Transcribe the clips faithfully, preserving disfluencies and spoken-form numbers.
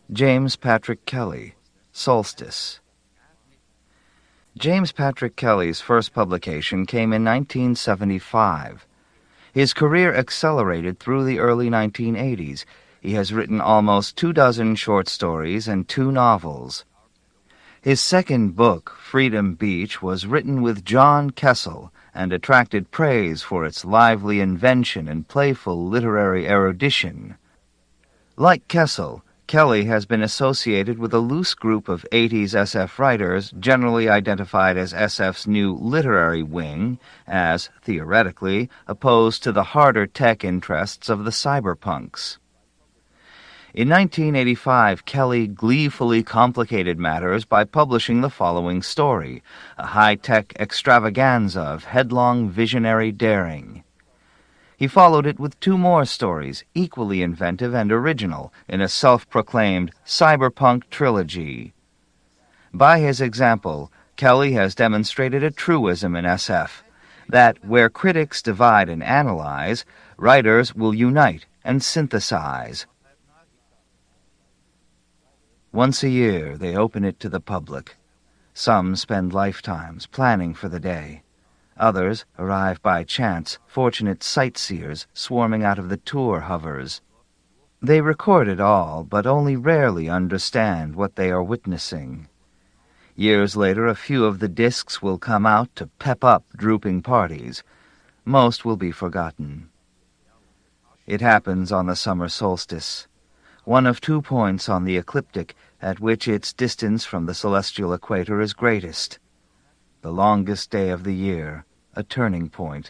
James Patrick Kelly, Solstice. James Patrick Kelly's first publication came in nineteen seventy-five. His career accelerated through the early nineteen eighties. He has written almost two dozen short stories and two novels. His second book, Freedom Beach, was written with John Kessel and attracted praise for its lively invention and playful literary erudition. Like Kessel, Kelly has been associated with a loose group of eighties S F writers, generally identified as S F's new literary wing, as, theoretically, opposed to the harder tech interests of the cyberpunks. In nineteen eighty-five, Kelly gleefully complicated matters by publishing the following story, a high-tech extravaganza of headlong visionary daring. He followed it with two more stories, equally inventive and original, in a self-proclaimed cyberpunk trilogy. By his example, Kelly has demonstrated a truism in S F, that where critics divide and analyze, writers will unite and synthesize. Once a year, they open it to the public. Some spend lifetimes planning for the day. Others arrive by chance, fortunate sightseers swarming out of the tour hovers. They record it all, but only rarely understand what they are witnessing. Years later, a few of the discs will come out to pep up drooping parties. Most will be forgotten. It happens on the summer solstice, one of two points on the ecliptic at which its distance from the celestial equator is greatest. The longest day of the year, a turning point.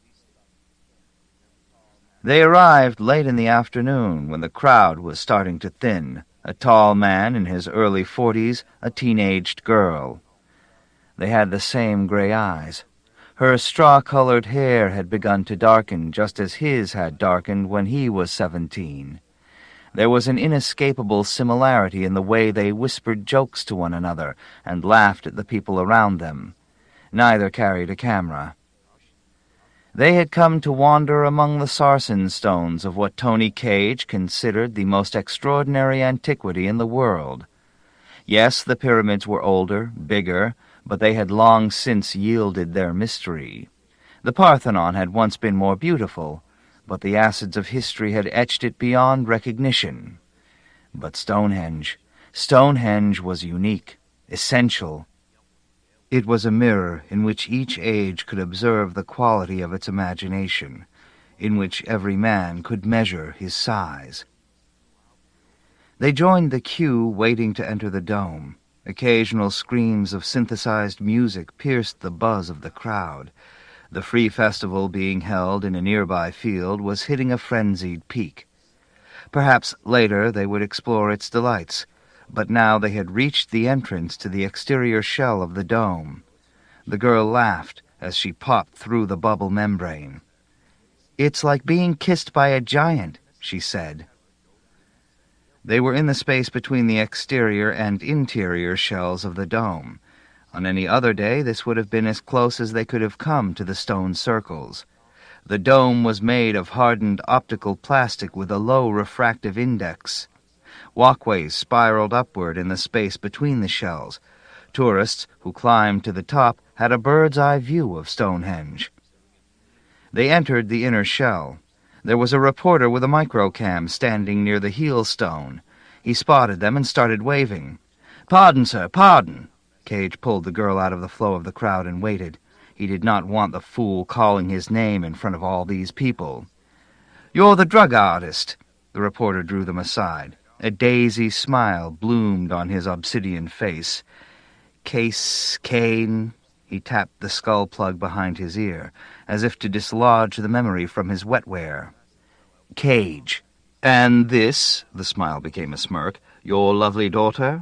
They arrived late in the afternoon when the crowd was starting to thin, a tall man in his early forties, a teenaged girl. They had the same gray eyes. Her straw-colored hair had begun to darken just as his had darkened when he was seventeen. There was an inescapable similarity in the way they whispered jokes to one another and laughed at the people around them. Neither carried a camera. They had come to wander among the sarsen stones of what Tony Cage considered the most extraordinary antiquity in the world. Yes, the pyramids were older, bigger, but they had long since yielded their mystery. The Parthenon had once been more beautiful, but the acids of history had etched it beyond recognition. But Stonehenge, Stonehenge was unique, essential. It was a mirror in which each age could observe the quality of its imagination, in which every man could measure his size. They joined the queue waiting to enter the dome. Occasional screams of synthesized music pierced the buzz of the crowd. The free festival being held in a nearby field was hitting a frenzied peak. Perhaps later they would explore its delights, but now they had reached the entrance to the exterior shell of the dome. The girl laughed as she popped through the bubble membrane. "It's like being kissed by a giant," she said. They were in the space between the exterior and interior shells of the dome. On any other day, this would have been as close as they could have come to the stone circles. The dome was made of hardened optical plastic with a low refractive index. Walkways spiraled upward in the space between the shells. Tourists who climbed to the top had a bird's-eye view of Stonehenge. They entered the inner shell. There was a reporter with a microcam standing near the heel stone. He spotted them and started waving. "Pardon, sir, pardon." Cage pulled the girl out of the flow of the crowd and waited. He did not want the fool calling his name in front of all these people. "You're the drug artist." The reporter drew them aside. A daisy smile bloomed on his obsidian face. "Case Kane." He tapped the skull plug behind his ear, as if to dislodge the memory from his wetware. "Cage. And this," the smile became a smirk, "your lovely daughter?"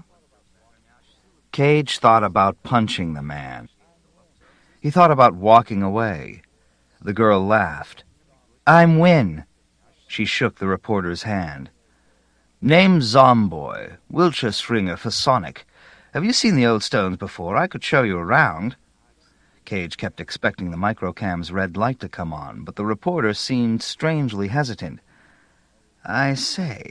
Cage thought about punching the man. He thought about walking away. The girl laughed. "I'm Wynne." She shook the reporter's hand. "Name's Zomboy, Wiltshire stringer for Sonic. Have you seen the old stones before? I could show you around." Cage kept expecting the microcam's red light to come on, but the reporter seemed strangely hesitant. "I say,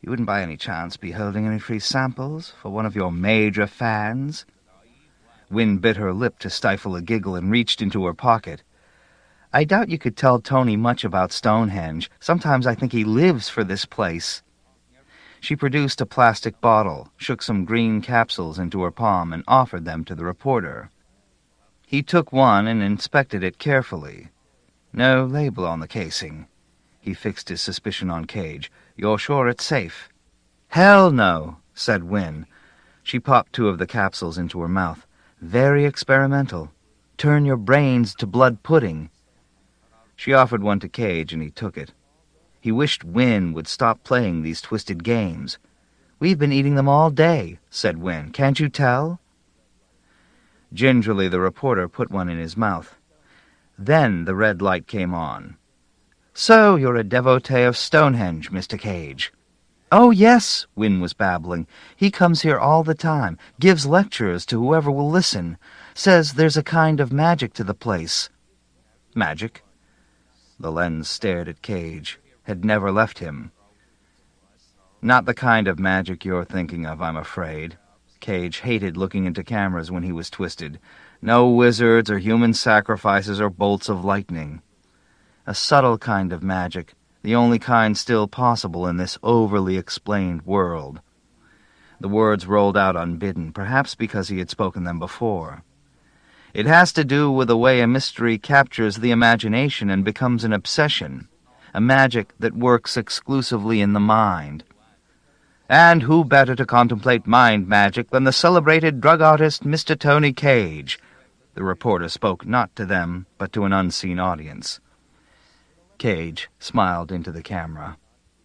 You wouldn't by any chance be holding any free samples for one of your major fans?" Wynne bit her lip to stifle a giggle and reached into her pocket. "I doubt you could tell Tony much about Stonehenge. Sometimes I think he lives for this place." She produced a plastic bottle, shook some green capsules into her palm, and offered them to the reporter. He took one and inspected it carefully. "No label on the casing." He fixed his suspicion on Cage. "You're sure it's safe?" "Hell no," said Wynne. She popped two of the capsules into her mouth. "Very experimental. Turn your brains to blood pudding." She offered one to Cage, and he took it. He wished Wynne would stop playing these twisted games. "We've been eating them all day," said Wynne. "Can't you tell?" Gingerly, the reporter put one in his mouth. Then the red light came on. "So you're a devotee of Stonehenge, Mister Cage." "Oh, yes," Wynne was babbling. "He comes here all the time, gives lectures to whoever will listen, says there's a kind of magic to the place." "Magic?" The lens stared at Cage, had never left him. "Not the kind of magic you're thinking of, I'm afraid." Cage hated looking into cameras when he was twisted. "No wizards or human sacrifices or bolts of lightning. A subtle kind of magic, the only kind still possible in this overly explained world." The words rolled out unbidden, perhaps because he had spoken them before. "It has to do with the way a mystery captures the imagination and becomes an obsession, a magic that works exclusively in the mind. And who better to contemplate mind magic than the celebrated drug artist Mister Tony Cage?" The reporter spoke not to them, but to an unseen audience. Cage smiled into the camera.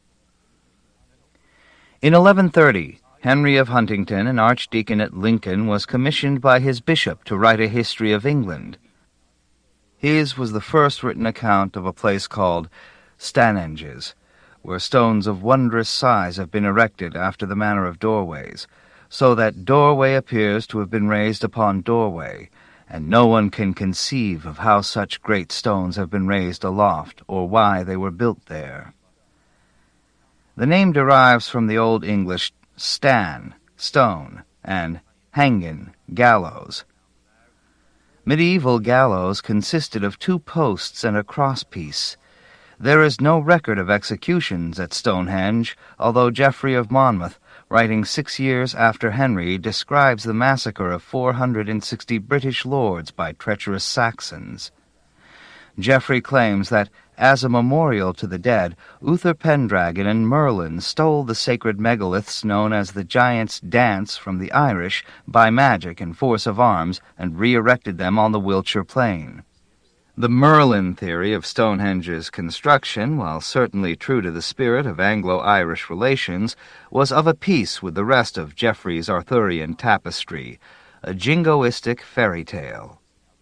In eleven thirty, Henry of Huntington, an archdeacon at Lincoln, was commissioned by his bishop to write a history of England. His was the first written account of a place called Stanhenges, where stones of wondrous size have been erected after the manner of doorways, so that doorway appears to have been raised upon doorway, and no one can conceive of how such great stones have been raised aloft, or why they were built there. The name derives from the Old English stan, stone, and hangen, gallows. Medieval gallows consisted of two posts and a crosspiece. There is no record of executions at Stonehenge, although Geoffrey of Monmouth, writing six years after Henry, describes the massacre of four hundred and sixty British lords by treacherous Saxons. Geoffrey claims that, as a memorial to the dead, Uther Pendragon and Merlin stole the sacred megaliths known as the Giant's Dance from the Irish by magic and force of arms, and re-erected them on the Wiltshire plain. The Merlin theory of Stonehenge's construction, while certainly true to the spirit of Anglo-Irish relations, was of a piece with the rest of Geoffrey's Arthurian tapestry, a jingoistic fairy tale.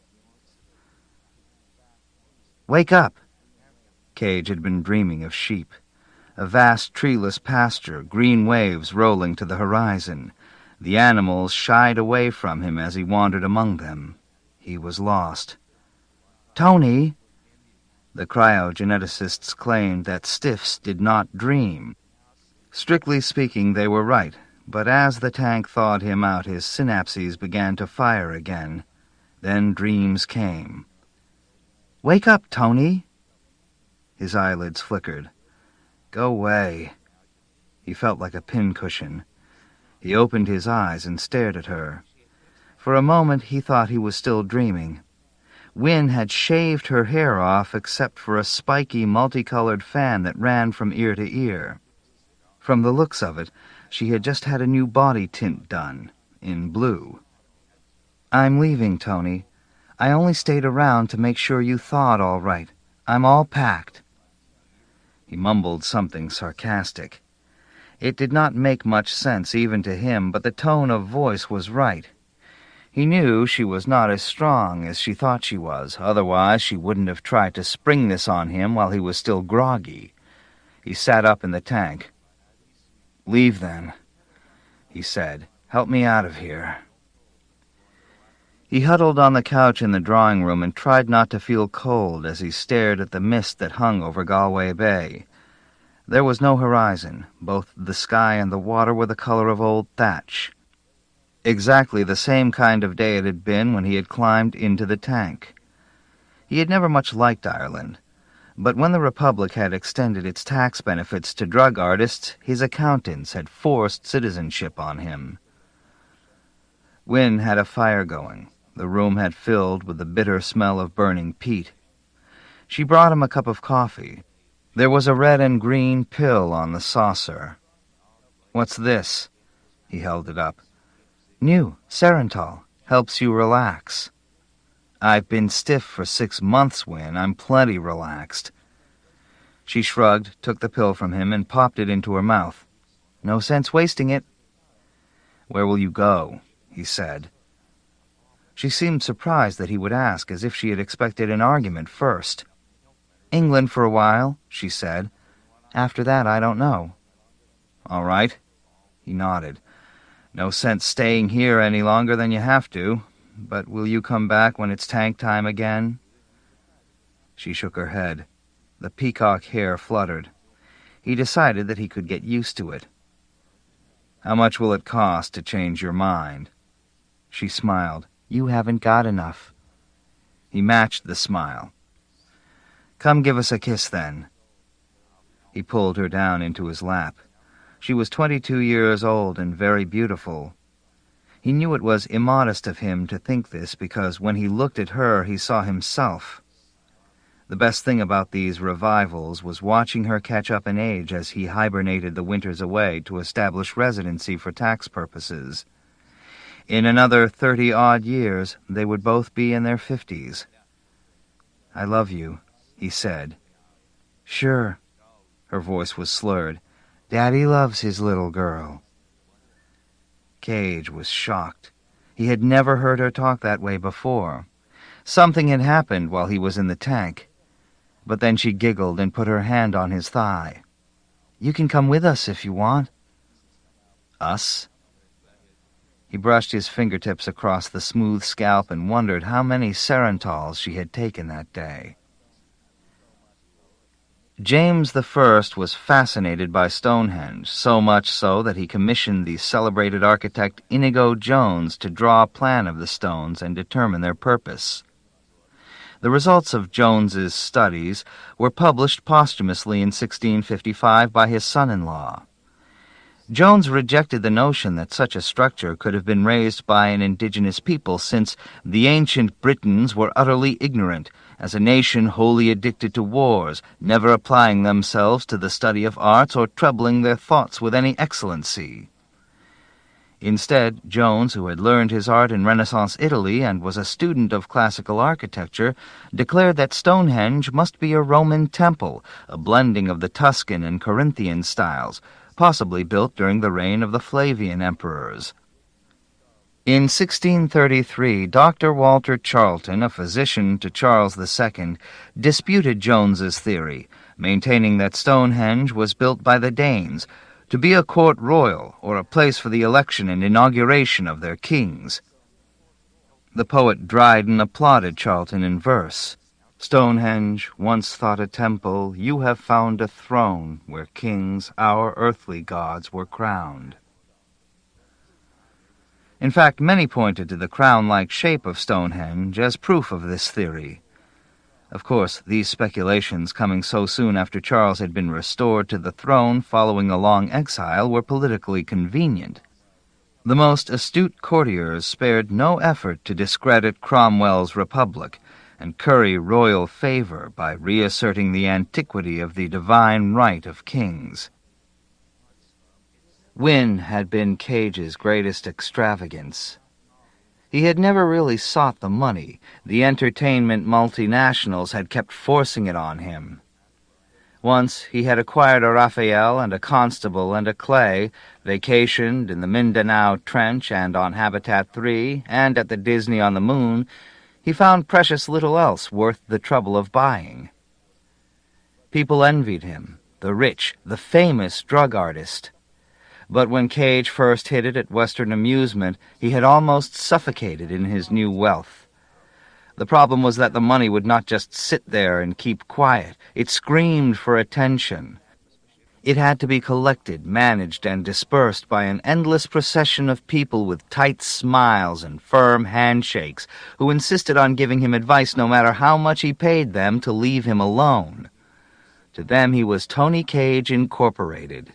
"Wake up!" Cage had been dreaming of sheep. A vast treeless pasture, green waves rolling to the horizon. The animals shied away from him as he wandered among them. He was lost. "Tony!" The cryogeneticists claimed that stiffs did not dream. Strictly speaking, they were right, but as the tank thawed him out, his synapses began to fire again. Then dreams came. "Wake up, Tony!" His eyelids flickered. "Go away." He felt like a pincushion. He opened his eyes and stared at her. For a moment he thought he was still dreaming. Wynne had shaved her hair off except for a spiky, multicolored fan that ran from ear to ear. From the looks of it, she had just had a new body tint done, in blue. "I'm leaving, Tony. I only stayed around to make sure you thawed all right. I'm all packed." He mumbled something sarcastic. It did not make much sense even to him, but the tone of voice was right. He knew she was not as strong as she thought she was, otherwise she wouldn't have tried to spring this on him while he was still groggy. He sat up in the tank. "Leave, then," he said. "Help me out of here." He huddled on the couch in the drawing room and tried not to feel cold as he stared at the mist that hung over Galway Bay. There was no horizon. Both the sky and the water were the color of old thatch. Exactly the same kind of day it had been when he had climbed into the tank. He had never much liked Ireland, but when the Republic had extended its tax benefits to drug artists, his accountants had forced citizenship on him. Wynne had a fire going. The room had filled with the bitter smell of burning peat. She brought him a cup of coffee. There was a red and green pill on the saucer. "What's this?" He held it up. "New, Serentol. Helps you relax." "I've been stiff for six months, Wynne. I'm plenty relaxed." She shrugged, took the pill from him, and popped it into her mouth. "No sense wasting it." "Where will you go?" he said. She seemed surprised that he would ask, as if she had expected an argument first. "England for a while," she said. "After that, I don't know." "All right." He nodded. "No sense staying here any longer than you have to. But will you come back when it's tank time again?" She shook her head. The peacock hair fluttered. He decided that he could get used to it. "How much will it cost to change your mind?" She smiled. "You haven't got enough." He matched the smile. "Come give us a kiss, then." He pulled her down into his lap. She was twenty-two years old and very beautiful. He knew it was immodest of him to think this because when he looked at her he saw himself. The best thing about these revivals was watching her catch up in age as he hibernated the winters away to establish residency for tax purposes. In another thirty-odd years, they would both be in their fifties. "I love you," he said. "Sure." Her voice was slurred. "Daddy loves his little girl." Cage was shocked. He had never heard her talk that way before. Something had happened while he was in the tank. But then she giggled and put her hand on his thigh. "You can come with us if you want." "Us?" He brushed his fingertips across the smooth scalp and wondered how many Serentols she had taken that day. James the First was fascinated by Stonehenge, so much so that he commissioned the celebrated architect Inigo Jones to draw a plan of the stones and determine their purpose. The results of Jones's studies were published posthumously in sixteen fifty-five by his son-in-law. Jones rejected the notion that such a structure could have been raised by an indigenous people, since the ancient Britons were utterly ignorant, as a nation wholly addicted to wars, never applying themselves to the study of arts or troubling their thoughts with any excellency. Instead, Jones, who had learned his art in Renaissance Italy and was a student of classical architecture, declared that Stonehenge must be a Roman temple, a blending of the Tuscan and Corinthian styles, possibly built during the reign of the Flavian emperors. In sixteen thirty-three, Doctor Walter Charlton, a physician to Charles the Second, disputed Jones's theory, maintaining that Stonehenge was built by the Danes, to be a court royal, or a place for the election and inauguration of their kings. The poet Dryden applauded Charlton in verse. "Stonehenge, once thought a temple, you have found a throne, where kings, our earthly gods, were crowned." In fact, many pointed to the crown-like shape of Stonehenge as proof of this theory. Of course, these speculations, coming so soon after Charles had been restored to the throne following a long exile, were politically convenient. The most astute courtiers spared no effort to discredit Cromwell's republic and curry royal favor by reasserting the antiquity of the divine right of kings. Wynne had been Cage's greatest extravagance. He had never really sought the money. The entertainment multinationals had kept forcing it on him. Once he had acquired a Raphael and a Constable and a Clay, vacationed in the Mindanao Trench and on Habitat three, and at the Disney on the Moon. He found precious little else worth the trouble of buying. People envied him, the rich, the famous drug artist. But when Cage first hit it at Western Amusement, he had almost suffocated in his new wealth. The problem was that the money would not just sit there and keep quiet. It screamed for attention. It had to be collected, managed, and dispersed by an endless procession of people with tight smiles and firm handshakes who insisted on giving him advice no matter how much he paid them to leave him alone. To them he was Tony Cage Incorporated.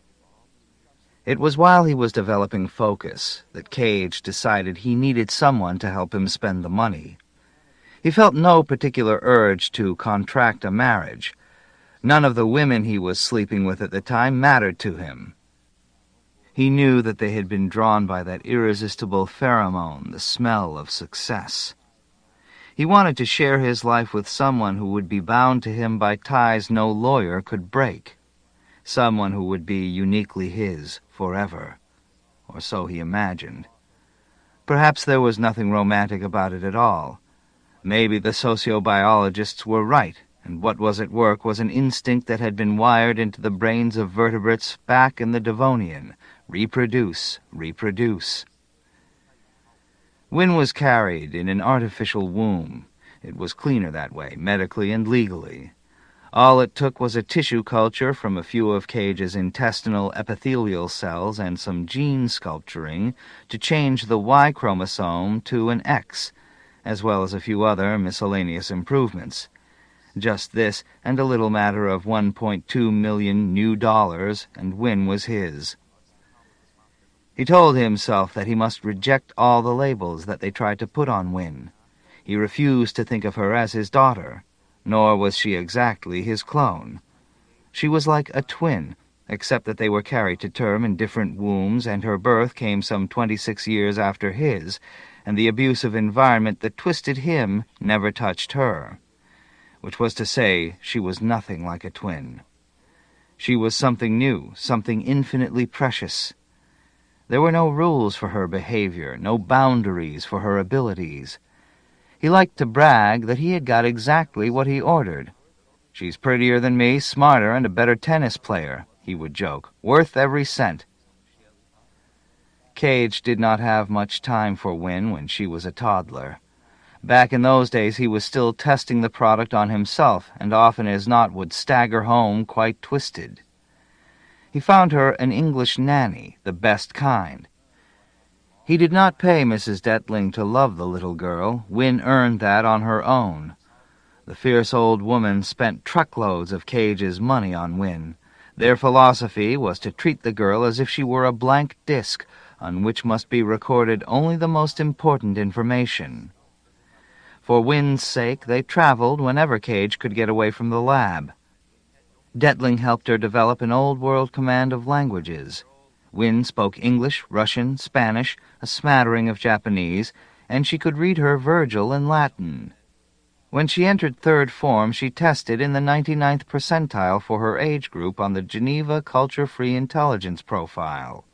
It was while he was developing Focus that Cage decided he needed someone to help him spend the money. He felt no particular urge to contract a marriage. None of the women he was sleeping with at the time mattered to him. He knew that they had been drawn by that irresistible pheromone, the smell of success. He wanted to share his life with someone who would be bound to him by ties no lawyer could break. Someone who would be uniquely his forever. Or so he imagined. Perhaps there was nothing romantic about it at all. Maybe the sociobiologists were right, and what was at work was an instinct that had been wired into the brains of vertebrates back in the Devonian. Reproduce, reproduce. Wynne was carried in an artificial womb. It was cleaner that way, medically and legally. All it took was a tissue culture from a few of Cage's intestinal epithelial cells and some gene sculpturing to change the Y chromosome to an X, as well as a few other miscellaneous improvements. Just this, and a little matter of one point two million new dollars, and Wynne was his. He told himself that he must reject all the labels that they tried to put on Wynne. He refused to think of her as his daughter, nor was she exactly his clone. She was like a twin, except that they were carried to term in different wombs, and her birth came some twenty-six years after his, and the abusive environment that twisted him never touched her. Which was to say, she was nothing like a twin. She was something new, something infinitely precious. There were no rules for her behavior, no boundaries for her abilities. He liked to brag that he had got exactly what he ordered. "She's prettier than me, smarter, and a better tennis player," he would joke. "Worth every cent." Cage did not have much time for Wynne when she was a toddler. Back in those days he was still testing the product on himself, and often as not would stagger home quite twisted. He found her an English nanny, the best kind. He did not pay Missus Detling to love the little girl. Wynne earned that on her own. The fierce old woman spent truckloads of Cage's money on Wynne. Their philosophy was to treat the girl as if she were a blank disk, on which must be recorded only the most important information. For Wynne's sake, they traveled whenever Cage could get away from the lab. Detling helped her develop an old-world command of languages. Wynne spoke English, Russian, Spanish, a smattering of Japanese, and she could read her Virgil in Latin. When she entered third form, she tested in the ninety-ninth percentile for her age group on the Geneva Culture-Free Intelligence Profile.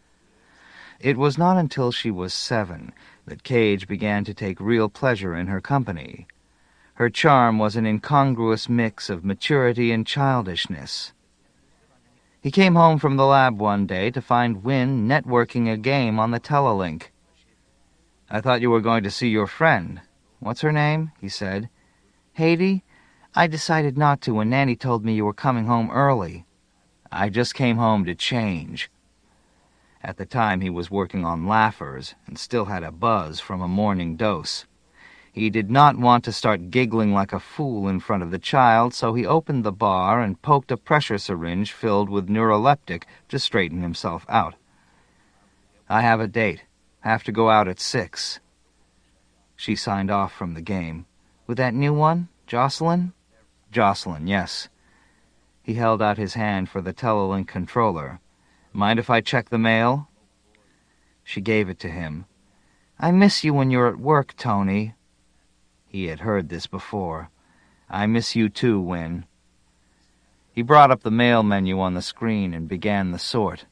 It was not until she was seven that Cage began to take real pleasure in her company. Her charm was an incongruous mix of maturity and childishness. He came home from the lab one day to find Wynne networking a game on the Telelink. "I thought you were going to see your friend. What's her name?" he said. "Haiti? I decided not to when Nanny told me you were coming home early. I just came home to change." At the time he was working on Laughers and still had a buzz from a morning dose. He did not want to start giggling like a fool in front of the child, so he opened the bar and poked a pressure syringe filled with neuroleptic to straighten himself out. "I have a date. Have to go out at six." She signed off from the game. "With that new one, Jocelyn?" "Jocelyn, yes." He held out his hand for the Telelink controller. "Mind if I check the mail?" She gave it to him. "I miss you when you're at work, Tony." He had heard this before. "I miss you too, Wynne." He brought up the mail menu on the screen and began the sort.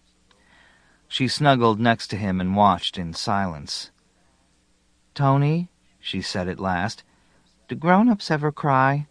She snuggled next to him and watched in silence. "Tony," she said at last, "do grown-ups ever cry?"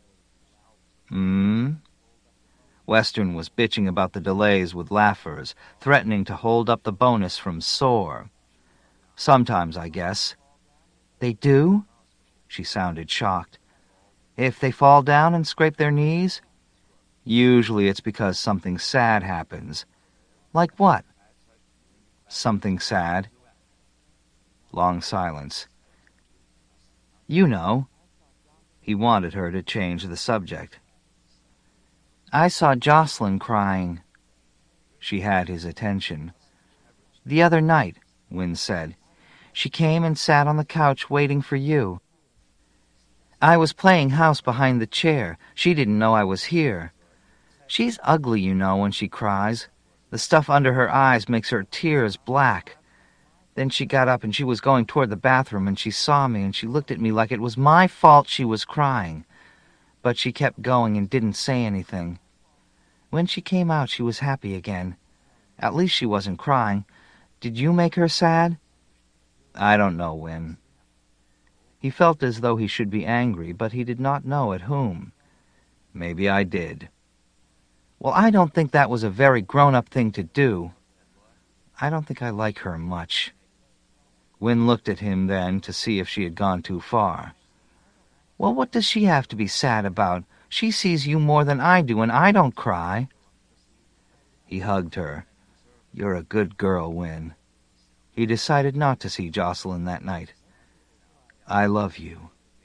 "Hmm?" Western was bitching about the delays with Laughers, threatening to hold up the bonus from Soar. "Sometimes, I guess." "They do?" She sounded shocked. "If they fall down and scrape their knees?" Usually it's because something sad happens. Like what? Something sad. Long silence. You know. He wanted her to change the subject. I saw Jocelyn crying. She had his attention. The other night, Wynne said. She came and sat on the couch waiting for you. I was playing house behind the chair. She didn't know I was here. She's ugly, you know, when she cries. The stuff under her eyes makes her tears black. Then she got up and she was going toward the bathroom and she saw me and she looked at me like it was my fault she was crying. But she kept going and didn't say anything. When she came out, she was happy again. At least she wasn't crying. Did you make her sad? I don't know, Wynne. He felt as though he should be angry, but he did not know at whom. Maybe I did. Well, I don't think that was a very grown-up thing to do. I don't think I like her much. Wynne looked at him then to see if she had gone too far. Well, what does she have to be sad about? She sees you more than I do, and I don't cry. He hugged her. You're a good girl, Wynne. He decided not to see Jocelyn that night. I love you.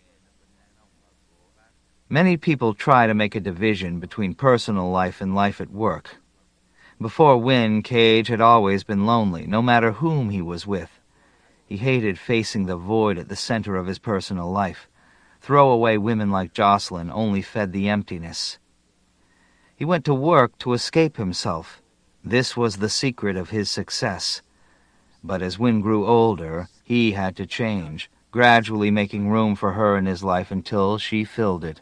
Many people try to make a division between personal life and life at work. Before Wynne, Cage had always been lonely, no matter whom he was with. He hated facing the void at the center of his personal life. Throwaway women like Jocelyn only fed the emptiness. He went to work to escape himself. This was the secret of his success. But as Wynne grew older, he had to change, gradually making room for her in his life until she filled it.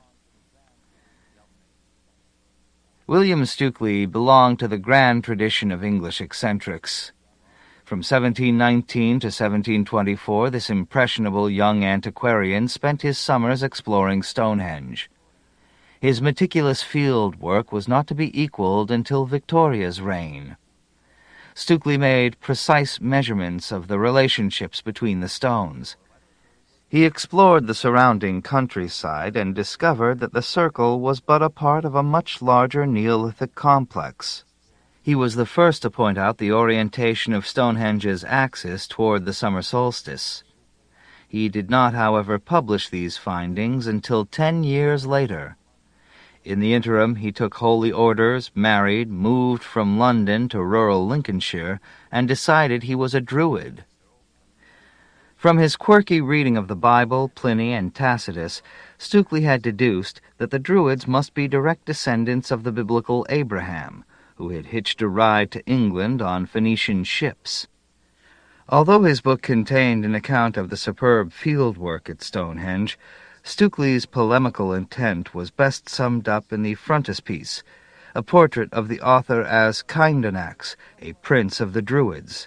William Stukeley belonged to the grand tradition of English eccentrics. From seventeen nineteen to seventeen twenty-four, this impressionable young antiquarian spent his summers exploring Stonehenge. His meticulous field work was not to be equaled until Victoria's reign. Stukeley made precise measurements of the relationships between the stones. He explored the surrounding countryside and discovered that the circle was but a part of a much larger Neolithic complex. He was the first to point out the orientation of Stonehenge's axis toward the summer solstice. He did not, however, publish these findings until ten years later. In the interim, he took holy orders, married, moved from London to rural Lincolnshire, and decided he was a Druid. From his quirky reading of the Bible, Pliny, and Tacitus, Stukeley had deduced that the Druids must be direct descendants of the biblical Abraham, who had hitched a ride to England on Phoenician ships. Although his book contained an account of the superb field work at Stonehenge, Stukeley's polemical intent was best summed up in the frontispiece, a portrait of the author as Kyndonax, a prince of the Druids.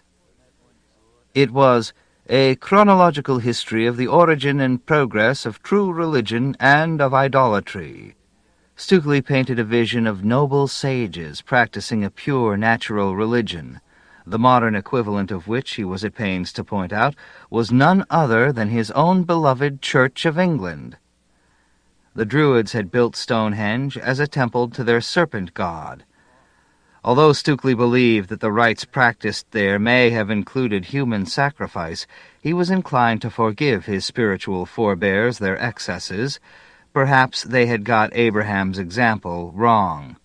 It was a chronological history of the origin and progress of true religion and of idolatry. Stukeley painted a vision of noble sages practicing a pure natural religion, the modern equivalent of which, he was at pains to point out, was none other than his own beloved Church of England. The Druids had built Stonehenge as a temple to their serpent god. Although Stukeley believed that the rites practiced there may have included human sacrifice, he was inclined to forgive his spiritual forebears their excesses. Perhaps they had got Abraham's example wrong.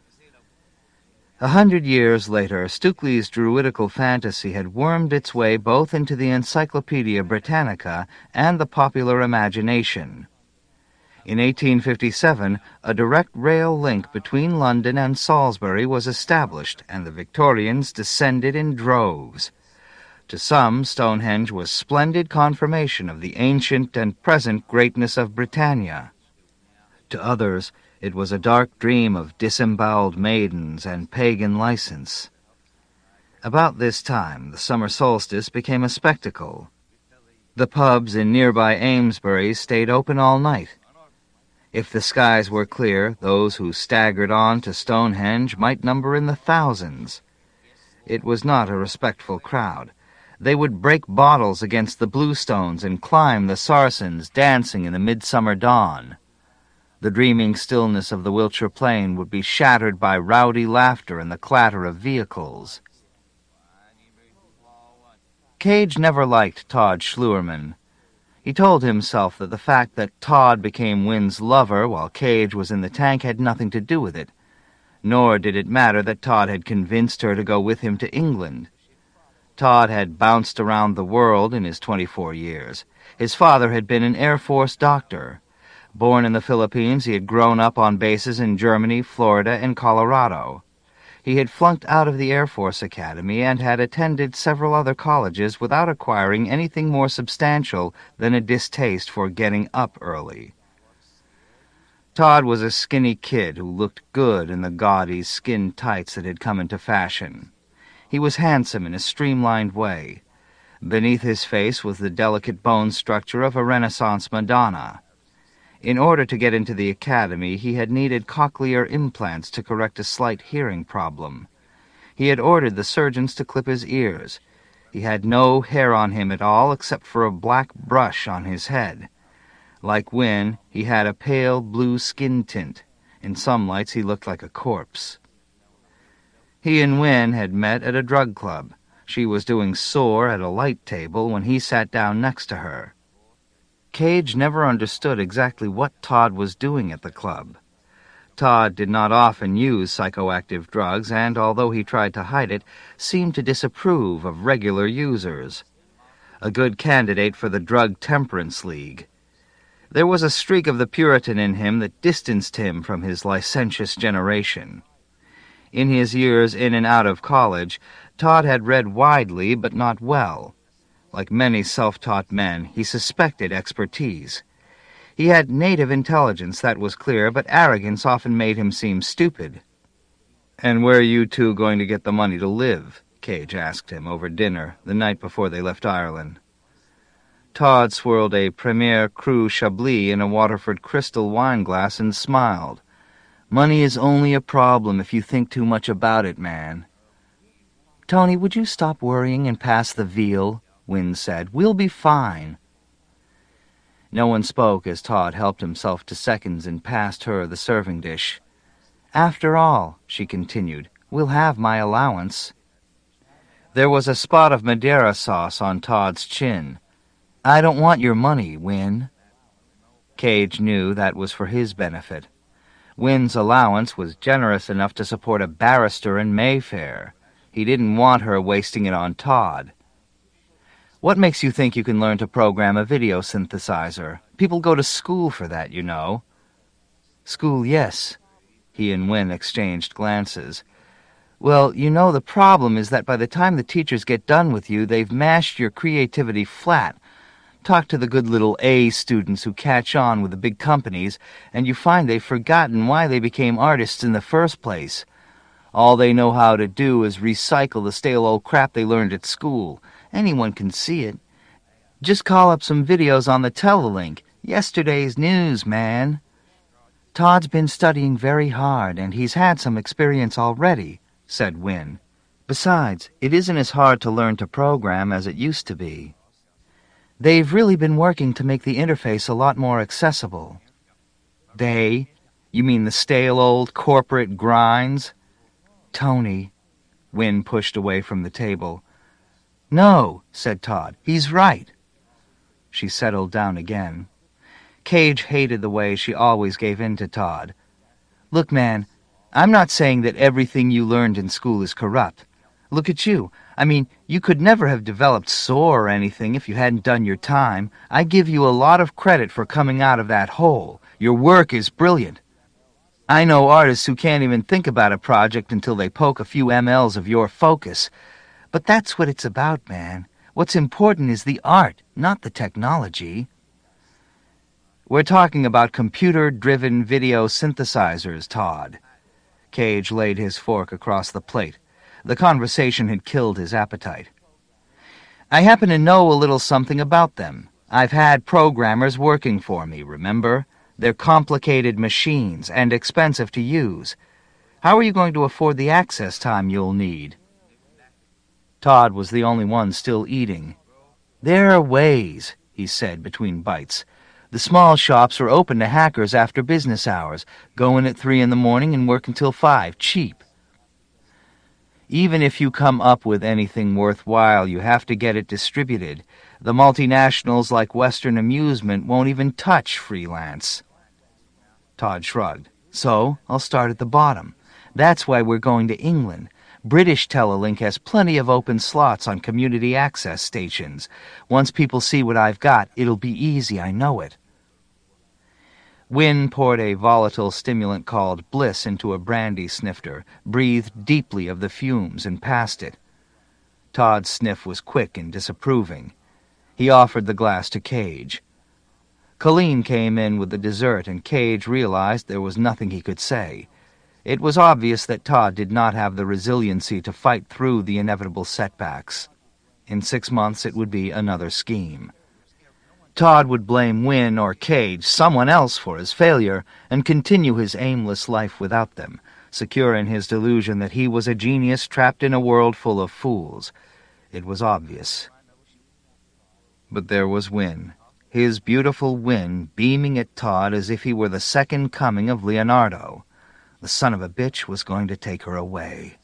A hundred years later, Stukeley's druidical fantasy had wormed its way both into the Encyclopaedia Britannica and the popular imagination. In eighteen fifty-seven, a direct rail link between London and Salisbury was established, and the Victorians descended in droves. To some, Stonehenge was splendid confirmation of the ancient and present greatness of Britannia. To others, it was a dark dream of disemboweled maidens and pagan license. About this time, the summer solstice became a spectacle. The pubs in nearby Amesbury stayed open all night. If the skies were clear, those who staggered on to Stonehenge might number in the thousands. It was not a respectful crowd. They would break bottles against the bluestones and climb the saracens, dancing in the midsummer dawn. The dreaming stillness of the Wiltshire plain would be shattered by rowdy laughter and the clatter of vehicles. Cage never liked Todd Schluerman. He told himself that the fact that Todd became Wynn's lover while Cage was in the tank had nothing to do with it, nor did it matter that Todd had convinced her to go with him to England. Todd had bounced around the world in his twenty-four years. His father had been an Air Force doctor. Born in the Philippines, he had grown up on bases in Germany, Florida, and Colorado. He had flunked out of the Air Force Academy and had attended several other colleges without acquiring anything more substantial than a distaste for getting up early. Todd was a skinny kid who looked good in the gaudy skin tights that had come into fashion. He was handsome in a streamlined way. Beneath his face was the delicate bone structure of a Renaissance Madonna. In order to get into the academy, he had needed cochlear implants to correct a slight hearing problem. He had ordered the surgeons to clip his ears. He had no hair on him at all except for a black brush on his head. Like Wynn, he had a pale blue skin tint. In some lights he looked like a corpse. He and Wynn had met at a drug club. She was doing sore at a light table when he sat down next to her. Cage never understood exactly what Todd was doing at the club. Todd did not often use psychoactive drugs and, although he tried to hide it, seemed to disapprove of regular users. A good candidate for the Drug Temperance League. There was a streak of the Puritan in him that distanced him from his licentious generation. In his years in and out of college, Todd had read widely but not well. Like many self-taught men, he suspected expertise. He had native intelligence, that was clear, but arrogance often made him seem stupid. "And where are you two going to get the money to live?" Cage asked him over dinner, the night before they left Ireland. Todd swirled a Premier Cru Chablis in a Waterford crystal wine glass and smiled. "Money is only a problem if you think too much about it, man." "Tony, would you stop worrying and pass the veal?" Wynn said. "We'll be fine." No one spoke as Todd helped himself to seconds and passed her the serving dish. "After all," she continued, "we'll have my allowance." There was a spot of Madeira sauce on Todd's chin. "I don't want your money, Wynn." Cage knew that was for his benefit. Wynn's allowance was generous enough to support a barrister in Mayfair. He didn't want her wasting it on Todd. "What makes you think you can learn to program a video synthesizer? People go to school for that, you know." "School, yes." He and Wynn exchanged glances. "Well, you know, the problem is that by the time the teachers get done with you, they've mashed your creativity flat. Talk to the good little A students who catch on with the big companies, and you find they've forgotten why they became artists in the first place. All they know how to do is recycle the stale old crap they learned at school. Anyone can see it. Just call up some videos on the Telelink. Yesterday's news, man." "Todd's been studying very hard, and he's had some experience already," said Wynn. "Besides, it isn't as hard to learn to program as it used to be. They've really been working to make the interface a lot more accessible." "They? You mean the stale old corporate grinds?" "Tony," Wynn pushed away from the table. "No," said Todd. "He's right." She settled down again. Cage hated the way she always gave in to Todd. "Look, man, I'm not saying that everything you learned in school is corrupt. Look at you. I mean, you could never have developed SOAR or anything if you hadn't done your time. I give you a lot of credit for coming out of that hole. Your work is brilliant. I know artists who can't even think about a project until they poke a few mLs of your focus. But that's what it's about, man. What's important is the art, not the technology." "We're talking about computer-driven video synthesizers, Todd." Cage laid his fork across the plate. The conversation had killed his appetite. "I happen to know a little something about them. I've had programmers working for me, remember? They're complicated machines and expensive to use. How are you going to afford the access time you'll need?" Todd was the only one still eating. "There are ways," he said between bites. The small shops were open to hackers after business hours, go in at three in the morning and work until five, cheap. Even if you come up with anything worthwhile, you have to get it distributed. The multinationals like Western Amusement won't even touch freelance. Todd shrugged. So, I'll start at the bottom. That's why we're going to England. British Telelink has plenty of open slots on community access stations. Once people see what I've got, it'll be easy, I know it. Wynne poured a volatile stimulant called Bliss into a brandy snifter, breathed deeply of the fumes, and passed it. Todd's sniff was quick and disapproving. He offered the glass to Cage. Colleen came in with the dessert, and Cage realized there was nothing he could say. It was obvious that Todd did not have the resiliency to fight through the inevitable setbacks. In six months it would be another scheme. Todd would blame Wynne or Cage, someone else, for his failure, and continue his aimless life without them, secure in his delusion that he was a genius trapped in a world full of fools. It was obvious. But there was Wynne, his beautiful Wynne, beaming at Todd as if he were the second coming of Leonardo. The son of a bitch was going to take her away.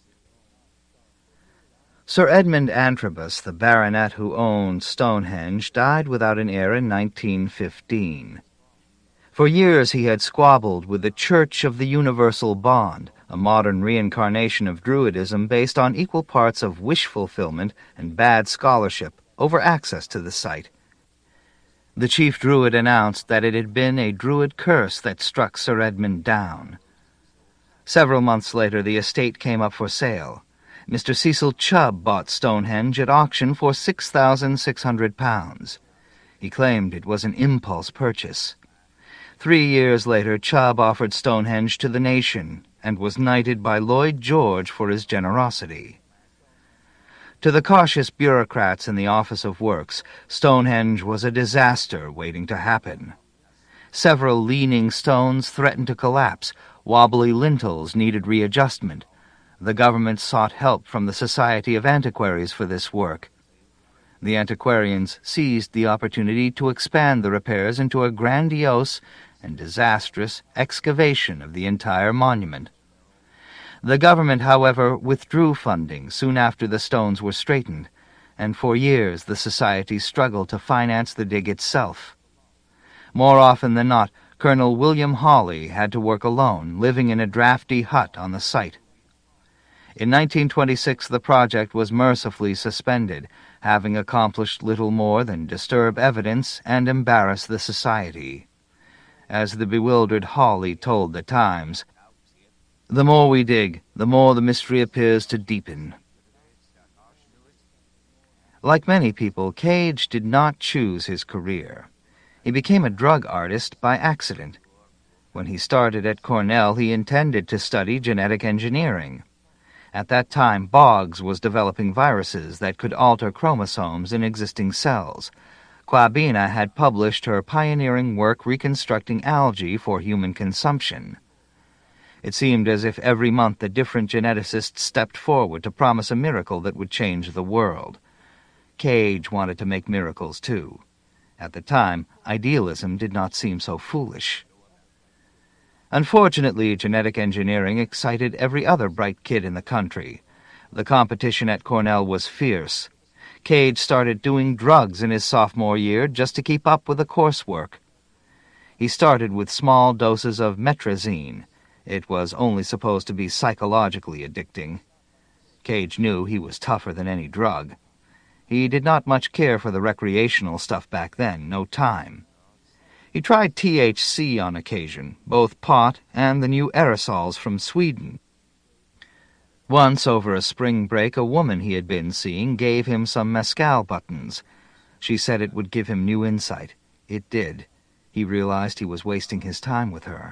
Sir Edmund Antrobus, the baronet who owned Stonehenge, died without an heir in nineteen fifteen. For years he had squabbled with the Church of the Universal Bond, a modern reincarnation of Druidism based on equal parts of wish fulfillment and bad scholarship over access to the site. The chief Druid announced that it had been a Druid curse that struck Sir Edmund down. Several months later the estate came up for sale. Mister Cecil Chubb bought Stonehenge at auction for six thousand six hundred pounds. He claimed it was an impulse purchase. Three years later, Chubb offered Stonehenge to the nation and was knighted by Lloyd George for his generosity. To the cautious bureaucrats in the Office of Works, Stonehenge was a disaster waiting to happen. Several leaning stones threatened to collapse, wobbly lintels needed readjustment. The government sought help from the Society of Antiquaries for this work. The antiquarians seized the opportunity to expand the repairs into a grandiose and disastrous excavation of the entire monument. The government, however, withdrew funding soon after the stones were straightened, and for years the society struggled to finance the dig itself. More often than not, Colonel William Hawley had to work alone, living in a drafty hut on the site. In nineteen twenty-six the project was mercifully suspended, having accomplished little more than disturb evidence and embarrass the society. As the bewildered Hawley told the Times, "The more we dig, the more the mystery appears to deepen." Like many people, Cage did not choose his career. He became a drug artist by accident. When he started at Cornell, he intended to study genetic engineering. At that time, Boggs was developing viruses that could alter chromosomes in existing cells. Quabina had published her pioneering work reconstructing algae for human consumption. It seemed as if every month a different geneticist stepped forward to promise a miracle that would change the world. Cage wanted to make miracles, too. At the time, idealism did not seem so foolish. Unfortunately, genetic engineering excited every other bright kid in the country. The competition at Cornell was fierce. Cage started doing drugs in his sophomore year just to keep up with the coursework. He started with small doses of metrazine. It was only supposed to be psychologically addicting. Cage knew he was tougher than any drug. He did not much care for the recreational stuff back then, no time. He tried T H C on occasion, both pot and the new aerosols from Sweden. Once, over a spring break, a woman he had been seeing gave him some mescal buttons. She said it would give him new insight. It did. He realized he was wasting his time with her.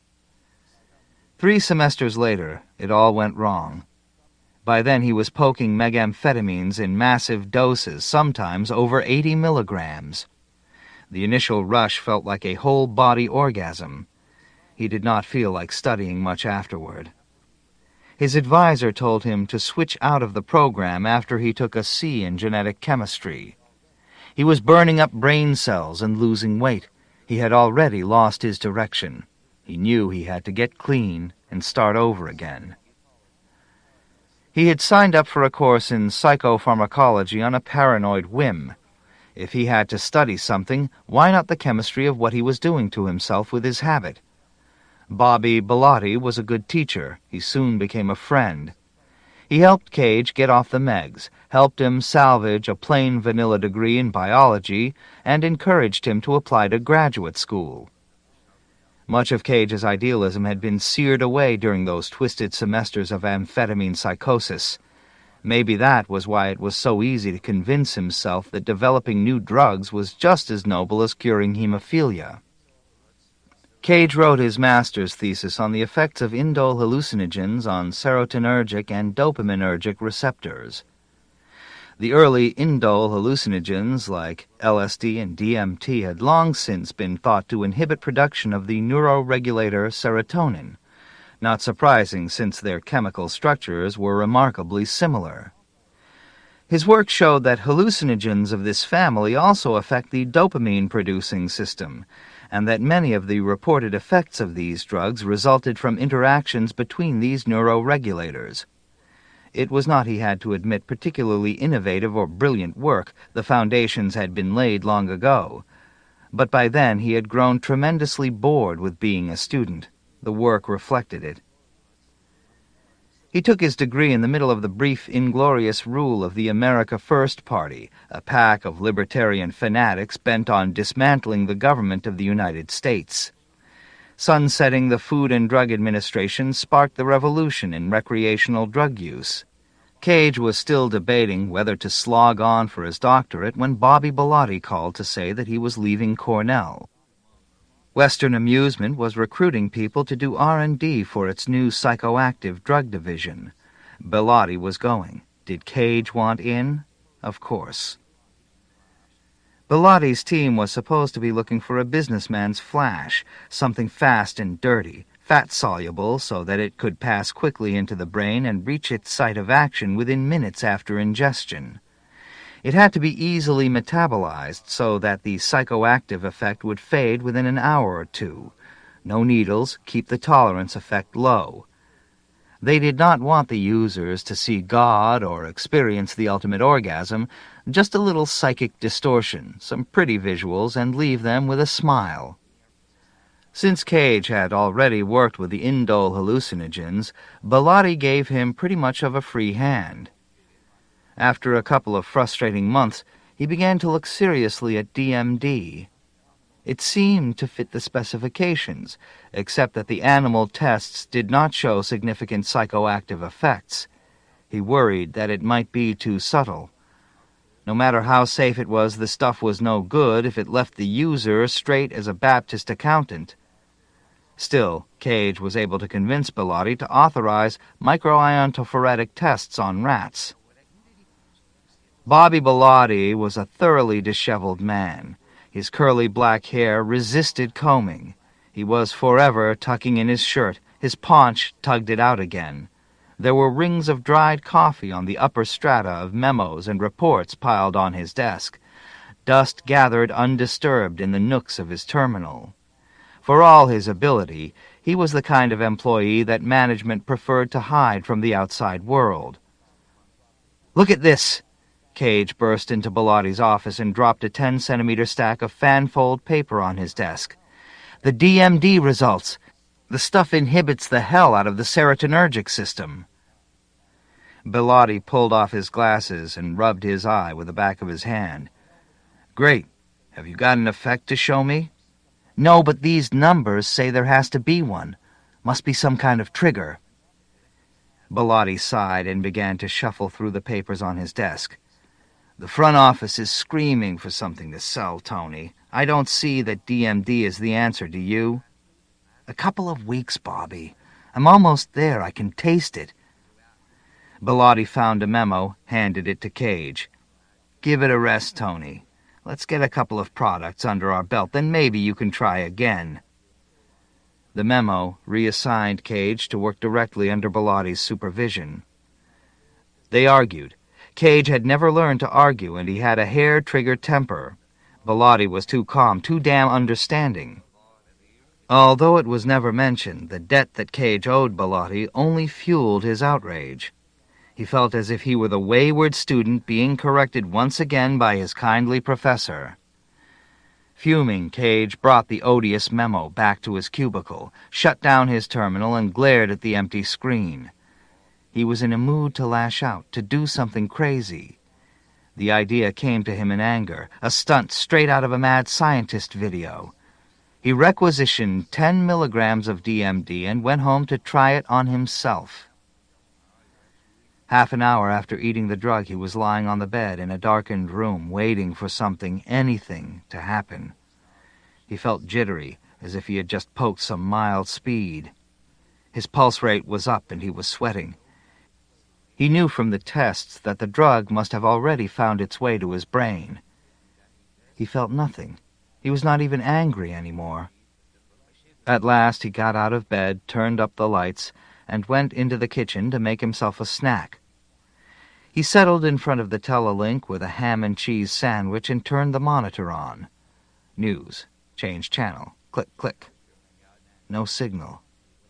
Three semesters later, it all went wrong. By then he was poking megamphetamines in massive doses, sometimes over eighty milligrams. The initial rush felt like a whole-body orgasm. He did not feel like studying much afterward. His advisor told him to switch out of the program after he took a C in genetic chemistry. He was burning up brain cells and losing weight. He had already lost his direction. He knew he had to get clean and start over again. He had signed up for a course in psychopharmacology on a paranoid whim. If he had to study something, why not the chemistry of what he was doing to himself with his habit? Bobby Bellotti was a good teacher. He soon became a friend. He helped Cage get off the megs, helped him salvage a plain vanilla degree in biology, and encouraged him to apply to graduate school. Much of Cage's idealism had been seared away during those twisted semesters of amphetamine psychosis. Maybe that was why it was so easy to convince himself that developing new drugs was just as noble as curing hemophilia. Cage wrote his master's thesis on the effects of indole hallucinogens on serotonergic and dopaminergic receptors. The early indole hallucinogens, like L S D and D M T, had long since been thought to inhibit production of the neuroregulator serotonin. Not surprising, since their chemical structures were remarkably similar. His work showed that hallucinogens of this family also affect the dopamine-producing system, and that many of the reported effects of these drugs resulted from interactions between these neuroregulators. It was not, he had to admit, particularly innovative or brilliant work. The foundations had been laid long ago. But by then he had grown tremendously bored with being a student. The work reflected it. He took his degree in the middle of the brief, inglorious rule of the America First Party, a pack of libertarian fanatics bent on dismantling the government of the United States. Sunsetting the Food and Drug Administration sparked the revolution in recreational drug use. Cage was still debating whether to slog on for his doctorate when Bobby Bellotti called to say that he was leaving Cornell. Western Amusement was recruiting people to do R and D for its new psychoactive drug division. Bellotti was going. Did Cage want in? Of course. Bellotti's team was supposed to be looking for a businessman's flash, something fast and dirty, fat-soluble so that it could pass quickly into the brain and reach its site of action within minutes after ingestion. It had to be easily metabolized so that the psychoactive effect would fade within an hour or two. No needles, keep the tolerance effect low. They did not want the users to see God or experience the ultimate orgasm, just a little psychic distortion, some pretty visuals, and leave them with a smile. Since Cage had already worked with the indole hallucinogens, Bellotti gave him pretty much of a free hand. After a couple of frustrating months, he began to look seriously at D M D. It seemed to fit the specifications, except that the animal tests did not show significant psychoactive effects. He worried that it might be too subtle. No matter how safe it was, the stuff was no good if it left the user straight as a Baptist accountant. Still, Cage was able to convince Bellotti to authorize microiontophoretic tests on rats. Bobby Bellotti was a thoroughly disheveled man. His curly black hair resisted combing. He was forever tucking in his shirt. His paunch tugged it out again. There were rings of dried coffee on the upper strata of memos and reports piled on his desk. Dust gathered undisturbed in the nooks of his terminal. For all his ability, he was the kind of employee that management preferred to hide from the outside world. "Look at this!" Cage burst into Bellotti's office and dropped a ten-centimeter stack of fanfold paper on his desk. "The D M D results. The stuff inhibits the hell out of the serotonergic system." Bellotti pulled off his glasses and rubbed his eye with the back of his hand. "Great. Have you got an effect to show me?" "No, but these numbers say there has to be one. Must be some kind of trigger." Bellotti sighed and began to shuffle through the papers on his desk. "The front office is screaming for something to sell, Tony. I don't see that D M D is the answer, do you?" "A couple of weeks, Bobby. I'm almost there. I can taste it." Bellotti found a memo, handed it to Cage. "Give it a rest, Tony. Let's get a couple of products under our belt, then maybe you can try again." The memo reassigned Cage to work directly under Bellotti's supervision. They argued. Cage had never learned to argue, and he had a hair-trigger temper. Bellotti was too calm, too damn understanding. Although it was never mentioned, the debt that Cage owed Bellotti only fueled his outrage. He felt as if he were the wayward student being corrected once again by his kindly professor. Fuming, Cage brought the odious memo back to his cubicle, shut down his terminal, and glared at the empty screen. He was in a mood to lash out, to do something crazy. The idea came to him in anger, a stunt straight out of a mad scientist video. He requisitioned ten milligrams of D M D and went home to try it on himself. Half an hour after eating the drug, he was lying on the bed in a darkened room, waiting for something, anything, to happen. He felt jittery, as if he had just poked some mild speed. His pulse rate was up and he was sweating. He knew from the tests that the drug must have already found its way to his brain. He felt nothing. He was not even angry anymore. At last he got out of bed, turned up the lights, and went into the kitchen to make himself a snack. He settled in front of the telelink with a ham and cheese sandwich and turned the monitor on. News. Change channel. Click, click. No signal.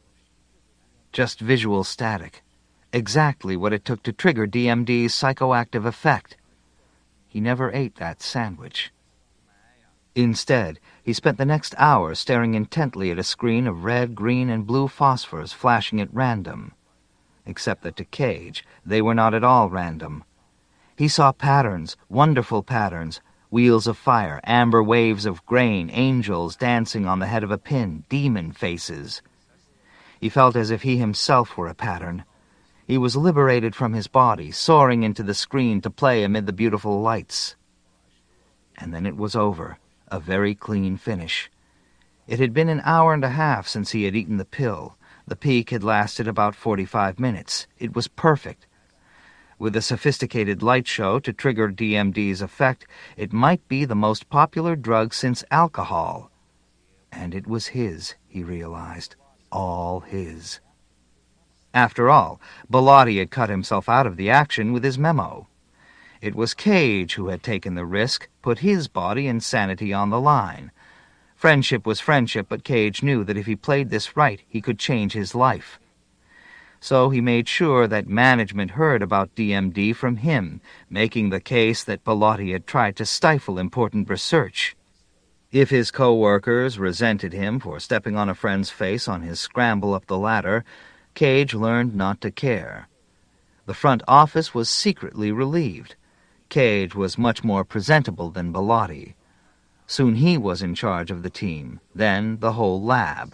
Just visual static. Exactly what it took to trigger D M D's psychoactive effect. He never ate that sandwich. Instead, he spent the next hour staring intently at a screen of red, green, and blue phosphors flashing at random. Except that to Cage, they were not at all random. He saw patterns, wonderful patterns, wheels of fire, amber waves of grain, angels dancing on the head of a pin, demon faces. He felt as if he himself were a pattern. He was liberated from his body, soaring into the screen to play amid the beautiful lights. And then it was over. A very clean finish. It had been an hour and a half since he had eaten the pill. The peak had lasted about forty-five minutes. It was perfect. With a sophisticated light show to trigger D M D's effect, it might be the most popular drug since alcohol. And it was his, he realized. All his. After all, Bellotti had cut himself out of the action with his memo. It was Cage who had taken the risk, put his body and sanity on the line. Friendship was friendship, but Cage knew that if he played this right, he could change his life. So he made sure that management heard about D M D from him, making the case that Bellotti had tried to stifle important research. If his co-workers resented him for stepping on a friend's face on his scramble up the ladder, Cage learned not to care. The front office was secretly relieved. Cage was much more presentable than Bellotti. Soon he was in charge of the team, then the whole lab.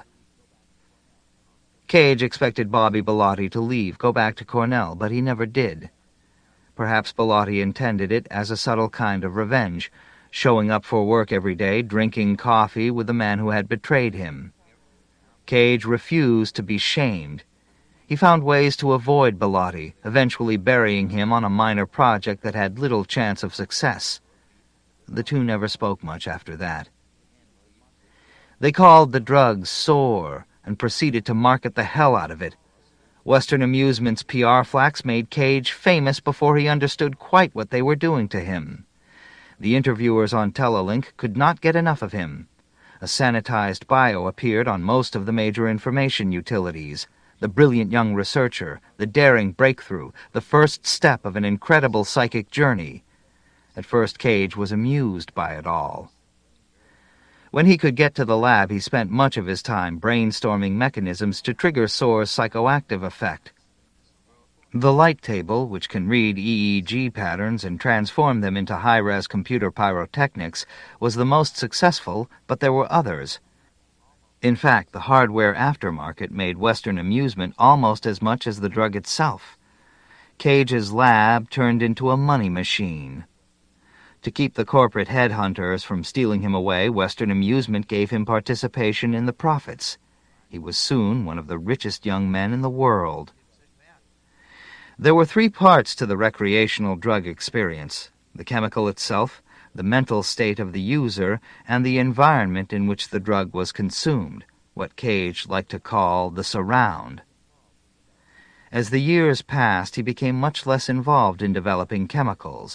Cage expected Bobby Bellotti to leave, go back to Cornell, but he never did. Perhaps Bellotti intended it as a subtle kind of revenge, showing up for work every day, drinking coffee with the man who had betrayed him. Cage refused to be shamed. He found ways to avoid Bellotti, eventually burying him on a minor project that had little chance of success. The two never spoke much after that. They called the drug Soar and proceeded to market the hell out of it. Western Amusement's P R flax made Cage famous before he understood quite what they were doing to him. The interviewers on Telelink could not get enough of him. A sanitized bio appeared on most of the major information utilities. The brilliant young researcher, the daring breakthrough, the first step of an incredible psychic journey. At first, Cage was amused by it all. When he could get to the lab, he spent much of his time brainstorming mechanisms to trigger Soar's psychoactive effect. The light table, which can read E E G patterns and transform them into high-res computer pyrotechnics, was the most successful, but there were others. In fact, the hardware aftermarket made Western Amusement almost as much as the drug itself. Cage's lab turned into a money machine. To keep the corporate headhunters from stealing him away, Western Amusement gave him participation in the profits. He was soon one of the richest young men in the world. There were three parts to the recreational drug experience: the chemical itself, the mental state of the user, and the environment in which the drug was consumed, what Cage liked to call the surround. As the years passed, he became much less involved in developing chemicals.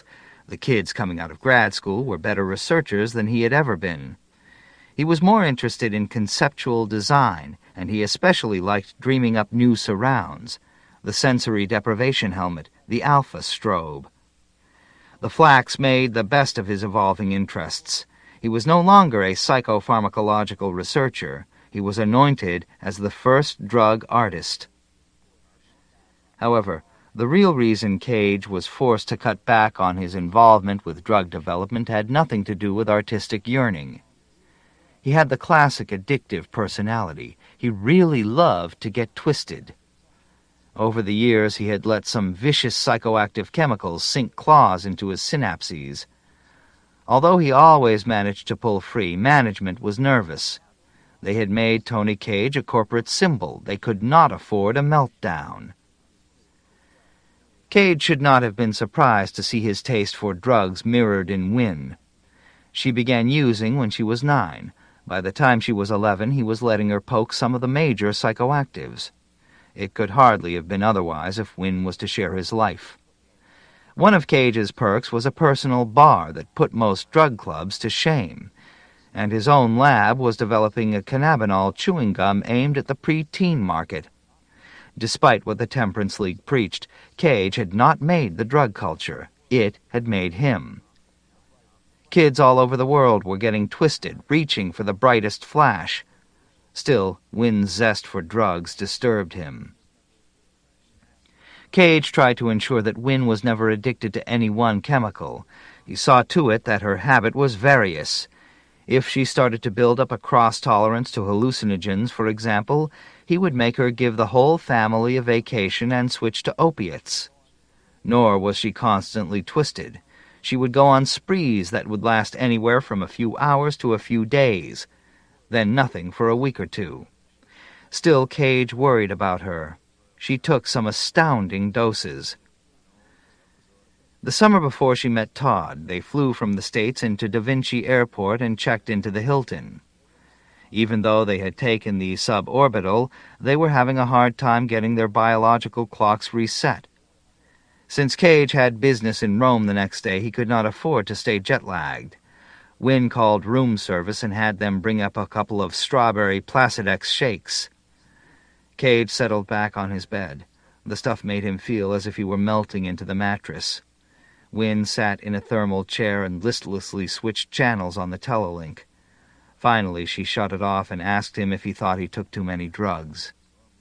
The kids coming out of grad school were better researchers than he had ever been. He was more interested in conceptual design, and he especially liked dreaming up new surrounds, the sensory deprivation helmet, the alpha strobe. The Flax made the best of his evolving interests. He was no longer a psychopharmacological researcher. He was anointed as the first drug artist. However, the real reason Cage was forced to cut back on his involvement with drug development had nothing to do with artistic yearning. He had the classic addictive personality. He really loved to get twisted. Over the years, he had let some vicious psychoactive chemicals sink claws into his synapses. Although he always managed to pull free, management was nervous. They had made Tony Cage a corporate symbol. They could not afford a meltdown. Cage should not have been surprised to see his taste for drugs mirrored in Wynne. She began using when she was nine. By the time she was eleven, he was letting her poke some of the major psychoactives. It could hardly have been otherwise if Wynne was to share his life. One of Cage's perks was a personal bar that put most drug clubs to shame, and his own lab was developing a cannabinol chewing gum aimed at the pre-teen market. Despite what the Temperance League preached, Cage had not made the drug culture. It had made him. Kids all over the world were getting twisted, reaching for the brightest flash. Still, Wynne's zest for drugs disturbed him. Cage tried to ensure that Wynne was never addicted to any one chemical. He saw to it that her habit was various. If she started to build up a cross-tolerance to hallucinogens, for example, he would make her give the whole family a vacation and switch to opiates. Nor was she constantly twisted. She would go on sprees that would last anywhere from a few hours to a few days, then nothing for a week or two. Still, Cage worried about her. She took some astounding doses. The summer before she met Todd, they flew from the States into Da Vinci Airport and checked into the Hilton. Even though they had taken the suborbital, they were having a hard time getting their biological clocks reset. Since Cage had business in Rome the next day, he could not afford to stay jet-lagged. Wynne called room service and had them bring up a couple of strawberry Placidex shakes. Cage settled back on his bed. The stuff made him feel as if he were melting into the mattress. Wynne sat in a thermal chair and listlessly switched channels on the telelink. Finally, she shut it off and asked him if he thought he took too many drugs.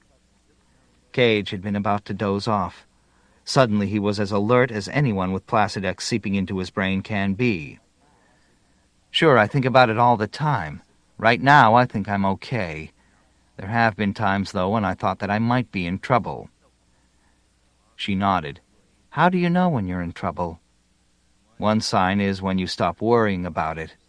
Cage had been about to doze off. Suddenly he was as alert as anyone with Placidex seeping into his brain can be. "Sure, I think about it all the time. Right now, I think I'm okay. There have been times, though, when I thought that I might be in trouble." She nodded. "How do you know when you're in trouble?" "One sign is when you stop worrying about it."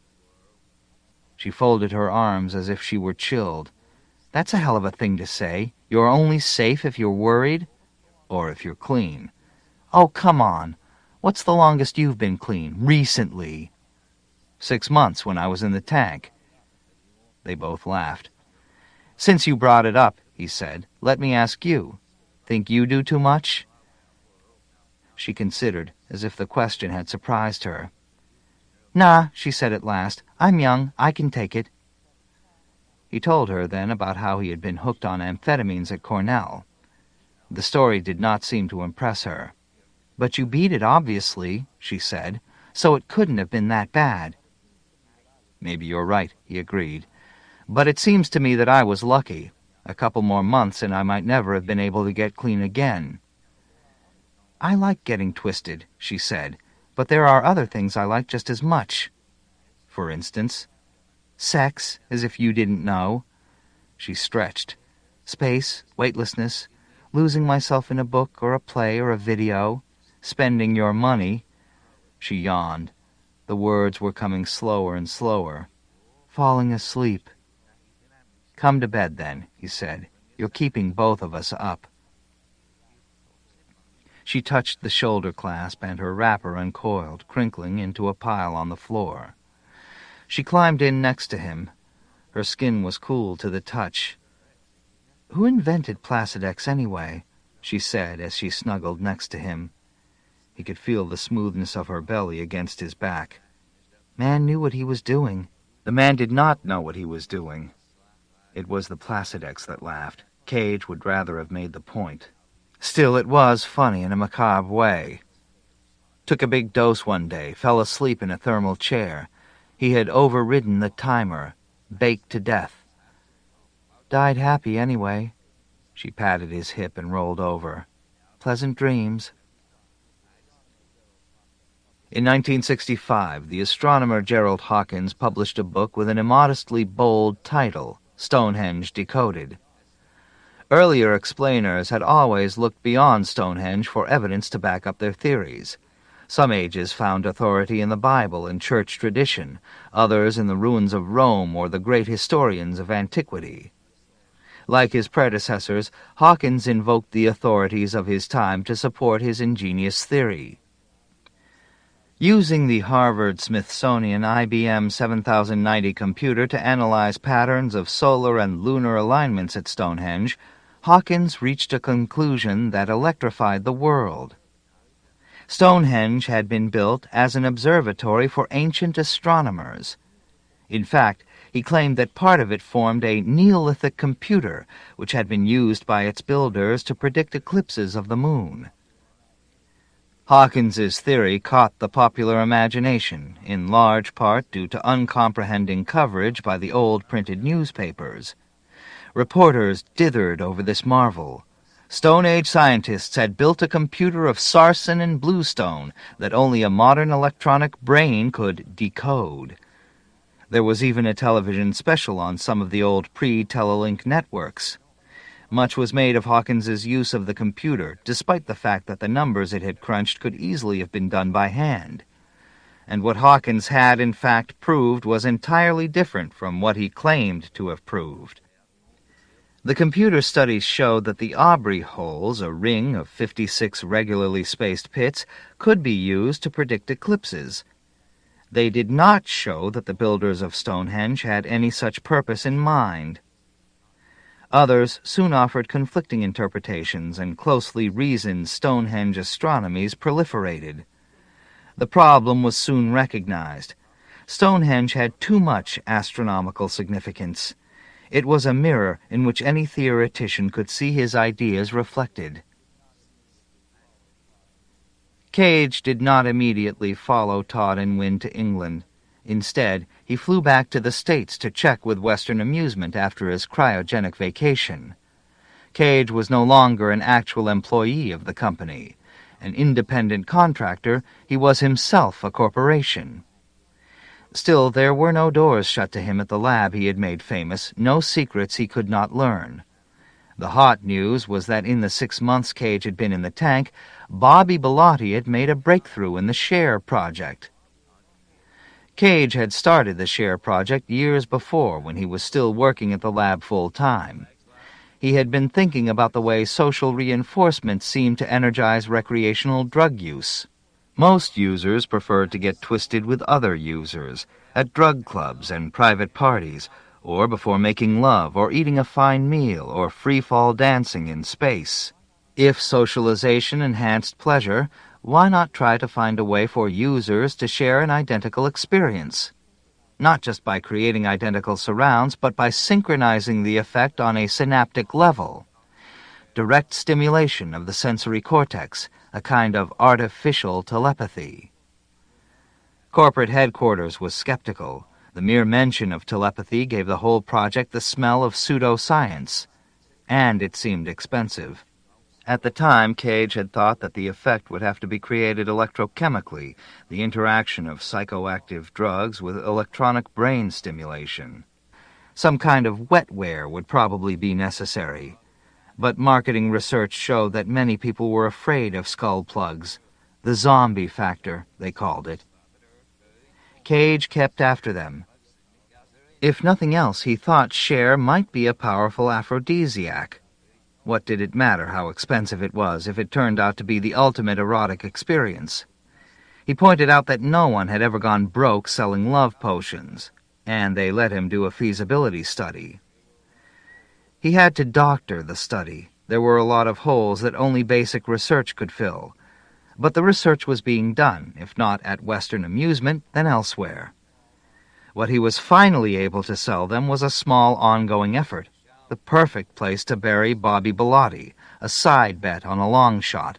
She folded her arms as if she were chilled. "That's a hell of a thing to say. You're only safe if you're worried? Or if you're clean." "Oh, come on. What's the longest you've been clean, recently?" Six months when I was in the tank." They both laughed. "Since you brought it up," he said, "let me ask you. Think you do too much?" She considered, as if the question had surprised her. "Nah," she said at last. "I'm young. I can take it." He told her then about how he had been hooked on amphetamines at Cornell. The story did not seem to impress her. "But you beat it, obviously," she said, "so it couldn't have been that bad." "Maybe you're right," he agreed. "But it seems to me that I was lucky. A couple more months and I might never have been able to get clean again." "I like getting twisted," she said, "but there are other things I like just as much." "For instance?" "Sex, as if you didn't know." She stretched. "Space, weightlessness, losing myself in a book or a play or a video, spending your money." She yawned. The words were coming slower and slower. "Falling asleep." "Come to bed, then," he said. "You're keeping both of us up." She touched the shoulder clasp, and her wrapper uncoiled, crinkling into a pile on the floor. She climbed in next to him. Her skin was cool to the touch. "Who invented Placidex, anyway?" she said as she snuggled next to him. He could feel the smoothness of her belly against his back. Man knew what he was doing. The man did not know what he was doing. It was the Placidex that laughed. Cage would rather have made the point. Still, it was funny in a macabre way. Took a big dose one day, fell asleep in a thermal chair. He had overridden the timer, baked to death. Died happy anyway. She patted his hip and rolled over. Pleasant dreams. In nineteen sixty-five, the astronomer Gerald Hawkins published a book with an immodestly bold title, Stonehenge Decoded. Earlier explainers had always looked beyond Stonehenge for evidence to back up their theories. Some ages found authority in the Bible and church tradition, others in the ruins of Rome or the great historians of antiquity. Like his predecessors, Hawkins invoked the authorities of his time to support his ingenious theory. Using the Harvard-Smithsonian I B M seven thousand ninety computer to analyze patterns of solar and lunar alignments at Stonehenge, Hawkins reached a conclusion that electrified the world. Stonehenge had been built as an observatory for ancient astronomers. In fact, he claimed that part of it formed a Neolithic computer, which had been used by its builders to predict eclipses of the moon. Hawkins's theory caught the popular imagination, in large part due to uncomprehending coverage by the old printed newspapers. Reporters dithered over this marvel. Stone Age scientists had built a computer of sarsen and bluestone that only a modern electronic brain could decode. There was even a television special on some of the old pre-Telelink networks. Much was made of Hawkins's use of the computer, despite the fact that the numbers it had crunched could easily have been done by hand. And what Hawkins had, in fact, proved was entirely different from what he claimed to have proved. The computer studies showed that the Aubrey holes, a ring of fifty-six regularly spaced pits, could be used to predict eclipses. They did not show that the builders of Stonehenge had any such purpose in mind. Others soon offered conflicting interpretations, and closely reasoned Stonehenge astronomies proliferated. The problem was soon recognized. Stonehenge had too much astronomical significance. It was a mirror in which any theoretician could see his ideas reflected. Cage did not immediately follow Todd and Wynne to England. Instead, he flew back to the States to check with Western Amusement after his cryogenic vacation. Cage was no longer an actual employee of the company. An independent contractor, he was himself a corporation. Still, there were no doors shut to him at the lab he had made famous, no secrets he could not learn. The hot news was that in the six months Cage had been in the tank, Bobby Bellotti had made a breakthrough in the SHARE project. Cage had started the SHARE project years before, when he was still working at the lab full-time. He had been thinking about the way social reinforcement seemed to energize recreational drug use. Most users preferred to get twisted with other users, at drug clubs and private parties, or before making love or eating a fine meal or free-fall dancing in space. If socialization enhanced pleasure, why not try to find a way for users to share an identical experience? Not just by creating identical surrounds, but by synchronizing the effect on a synaptic level. Direct stimulation of the sensory cortex, a kind of artificial telepathy. Corporate headquarters was skeptical. The mere mention of telepathy gave the whole project the smell of pseudoscience, and it seemed expensive. At the time, Cage had thought that the effect would have to be created electrochemically, the interaction of psychoactive drugs with electronic brain stimulation. Some kind of wetware would probably be necessary. But marketing research showed that many people were afraid of skull plugs. The zombie factor, they called it. Cage kept after them. If nothing else, he thought SHARE might be a powerful aphrodisiac. What did it matter how expensive it was if it turned out to be the ultimate erotic experience? He pointed out that no one had ever gone broke selling love potions, and they let him do a feasibility study. He had to doctor the study. There were a lot of holes that only basic research could fill. But the research was being done, if not at Western Amusement, then elsewhere. What he was finally able to sell them was a small ongoing effort, the perfect place to bury Bobby Bellotti, a side bet on a long shot.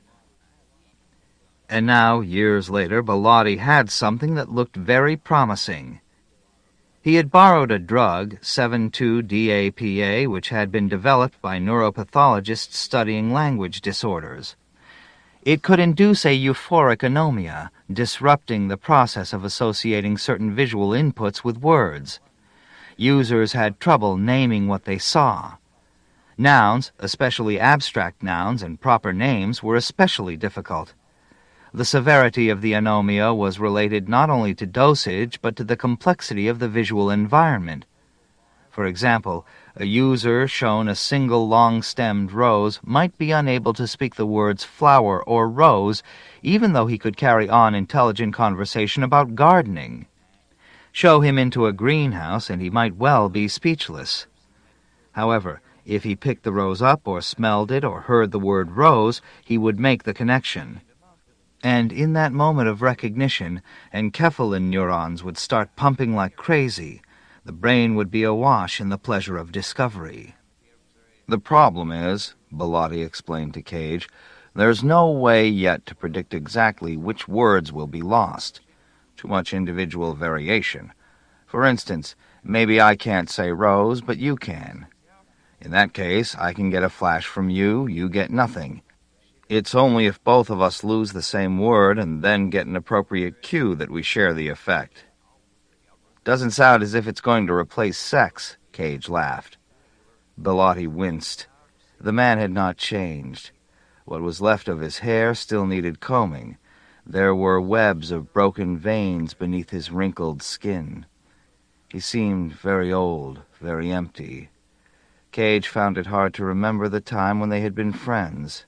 And now, years later, Bellotti had something that looked very promising. He had borrowed a drug, seven two D A P A, which had been developed by neuropathologists studying language disorders. It could induce a euphoric anomia, disrupting the process of associating certain visual inputs with words. Users had trouble naming what they saw. Nouns, especially abstract nouns and proper names, were especially difficult. The severity of the anomia was related not only to dosage, but to the complexity of the visual environment. For example, a user shown a single long-stemmed rose might be unable to speak the words flower or rose, even though he could carry on intelligent conversation about gardening. Show him into a greenhouse, and he might well be speechless. However, if he picked the rose up or smelled it or heard the word rose, he would make the connection. And in that moment of recognition, encephalin neurons would start pumping like crazy. The brain would be awash in the pleasure of discovery. "The problem is," Bellotti explained to Cage, "there's no way yet to predict exactly which words will be lost. Too much individual variation. For instance, maybe I can't say rose, but you can. In that case, I can get a flash from you, you get nothing. It's only if both of us lose the same word and then get an appropriate cue that we share the effect." "Doesn't sound as if it's going to replace sex," Cage laughed. Bellotti winced. The man had not changed. What was left of his hair still needed combing. There were webs of broken veins beneath his wrinkled skin. He seemed very old, very empty. Cage found it hard to remember the time when they had been friends.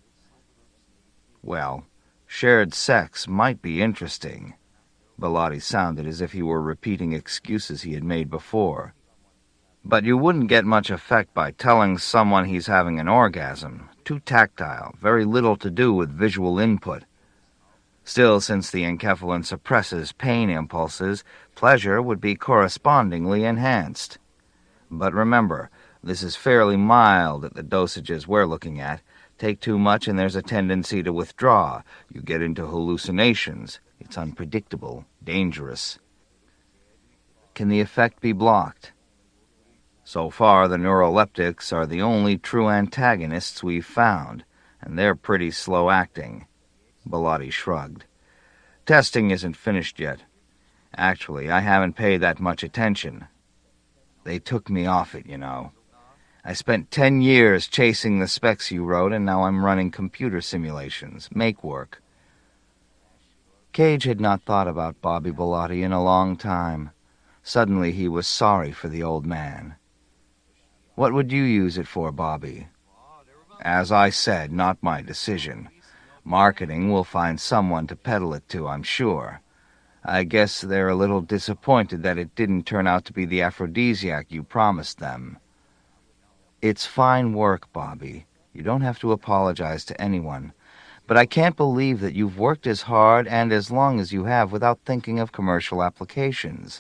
Well, shared sex might be interesting. Bellotti sounded as if he were repeating excuses he had made before. "But you wouldn't get much effect by telling someone he's having an orgasm. Too tactile, very little to do with visual input. Still, since the enkephalin suppresses pain impulses, pleasure would be correspondingly enhanced. But remember, this is fairly mild at the dosages we're looking at. Take too much and there's a tendency to withdraw. You get into hallucinations. It's unpredictable, dangerous." "Can the effect be blocked?" "So far, the neuroleptics are the only true antagonists we've found, and they're pretty slow-acting." Bellotti shrugged. "Testing isn't finished yet. Actually, I haven't paid that much attention. They took me off it, you know. I spent ten years chasing the specs you wrote, and now I'm running computer simulations, make work." Cage had not thought about Bobby Bellotti in a long time. Suddenly he was sorry for the old man. "What would you use it for, Bobby?" "As I said, not my decision. Marketing will find someone to peddle it to, I'm sure. I guess they're a little disappointed that it didn't turn out to be the aphrodisiac you promised them." "It's fine work, Bobby. You don't have to apologize to anyone. But I can't believe that you've worked as hard and as long as you have without thinking of commercial applications."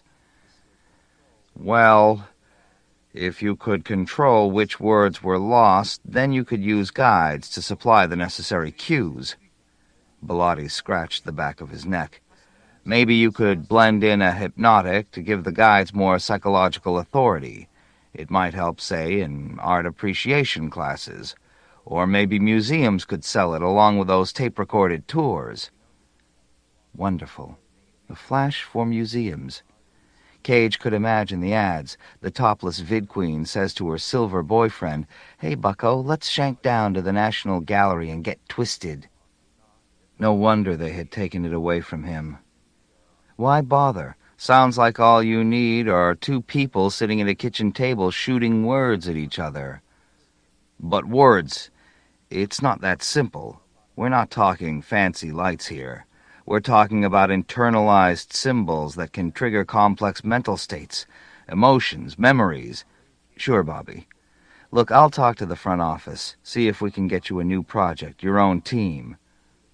"Well, if you could control which words were lost, then you could use guides to supply the necessary cues." Bellotti scratched the back of his neck. "Maybe you could blend in a hypnotic to give the guides more psychological authority. It might help, say, in art appreciation classes. Or maybe museums could sell it along with those tape-recorded tours." Wonderful. The flash for museums. Cage could imagine the ads. The topless vid queen says to her silver boyfriend, "Hey, bucko, let's shank down to the National Gallery and get twisted." No wonder they had taken it away from him. Why bother? Sounds like all you need are two people sitting at a kitchen table shooting words at each other. But words, it's not that simple. We're not talking fancy lights here. We're talking about internalized symbols that can trigger complex mental states, emotions, memories. Sure, Bobby. Look, I'll talk to the front office, see if we can get you a new project, your own team.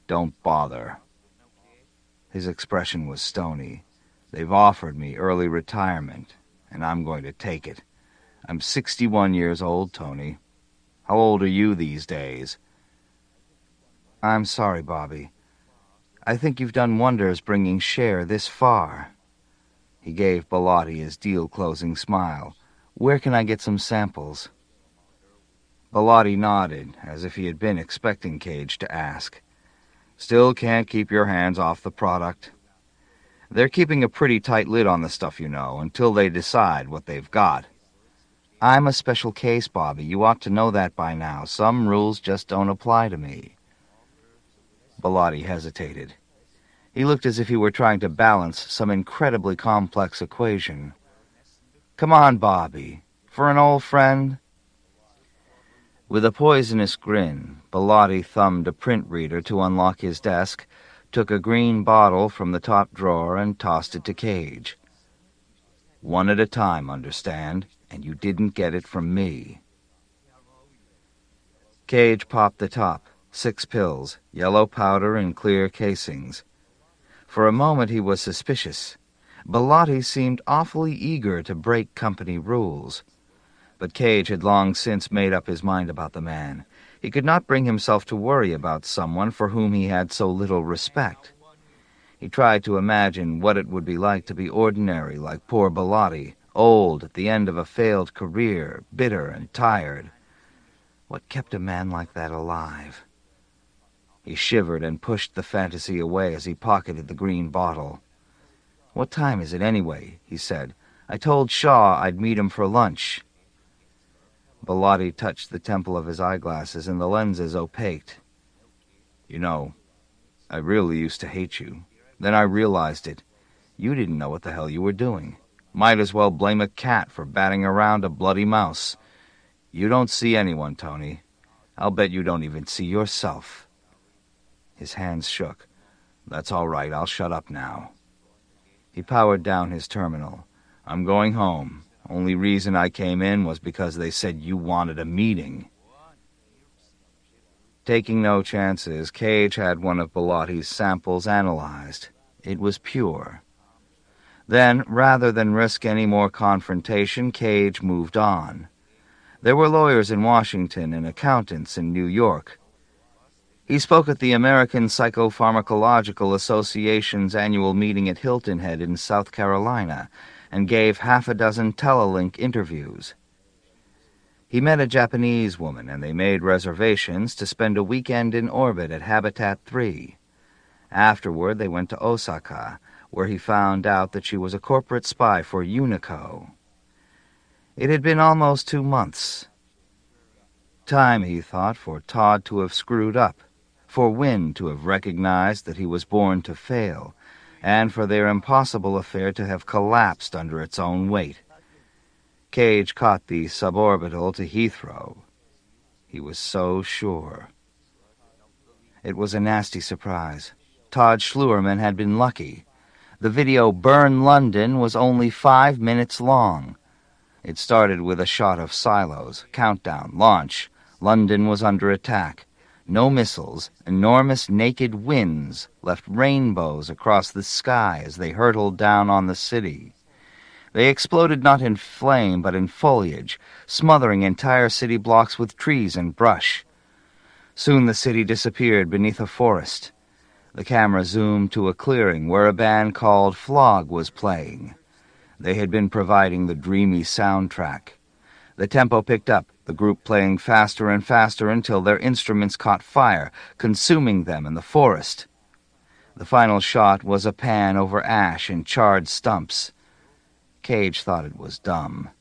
Don't bother." His expression was stony. "They've offered me early retirement, and I'm going to take it. I'm sixty-one years old, Tony. How old are you these days?" "I'm sorry, Bobby. I think you've done wonders bringing Cher this far." He gave Bellotti his deal-closing smile. "Where can I get some samples?" Bellotti nodded, as if he had been expecting Cage to ask. "Still can't keep your hands off the product. They're keeping a pretty tight lid on the stuff, you know, until they decide what they've got." "I'm a special case, Bobby. You ought to know that by now. Some rules just don't apply to me." Bellotti hesitated. He looked as if he were trying to balance some incredibly complex equation. "Come on, Bobby. For an old friend." With a poisonous grin, Bellotti thumbed a print reader to unlock his desk, took a green bottle from the top drawer, and tossed it to Cage. "One at a time, understand? And you didn't get it from me." Cage popped the top. Six pills, yellow powder in clear casings. For a moment he was suspicious. Bellotti seemed awfully eager to break company rules. But Cage had long since made up his mind about the man. He could not bring himself to worry about someone for whom he had so little respect. He tried to imagine what it would be like to be ordinary like poor Bellotti, old at the end of a failed career, bitter and tired. What kept a man like that alive? He shivered and pushed the fantasy away as he pocketed the green bottle. "What time is it anyway?" he said. "I told Shaw I'd meet him for lunch." Bellotti touched the temple of his eyeglasses, and the lenses opaqued. "You know, I really used to hate you. Then I realized it. You didn't know what the hell you were doing. Might as well blame a cat for batting around a bloody mouse. You don't see anyone, Tony. I'll bet you don't even see yourself." His hands shook. "That's all right, I'll shut up now." He powered down his terminal. "I'm going home. Only reason I came in was because they said you wanted a meeting." Taking no chances, Cage had one of Bellotti's samples analyzed. It was pure. Then, rather than risk any more confrontation, Cage moved on. There were lawyers in Washington and accountants in New York. He spoke at the American Psychopharmacological Association's annual meeting at Hilton Head in South Carolina, and gave half a dozen telelink interviews. He met a Japanese woman, and they made reservations to spend a weekend in orbit at Habitat three. Afterward, they went to Osaka, where he found out that she was a corporate spy for Unico. It had been almost two months. Time, he thought, for Todd to have screwed up, for Wynne to have recognized that he was born to fail, and for their impossible affair to have collapsed under its own weight. Cage caught the suborbital to Heathrow. He was so sure. It was a nasty surprise. Todd Schluerman had been lucky. The video Burn London was only five minutes long. It started with a shot of silos, countdown, launch. London was under attack. No missiles, enormous naked winds left rainbows across the sky as they hurtled down on the city. They exploded not in flame but in foliage, smothering entire city blocks with trees and brush. Soon the city disappeared beneath a forest. The camera zoomed to a clearing where a band called Flog was playing. They had been providing the dreamy soundtrack. The tempo picked up, the group playing faster and faster until their instruments caught fire, consuming them in the forest. The final shot was a pan over ash and charred stumps. Cage thought it was dumb.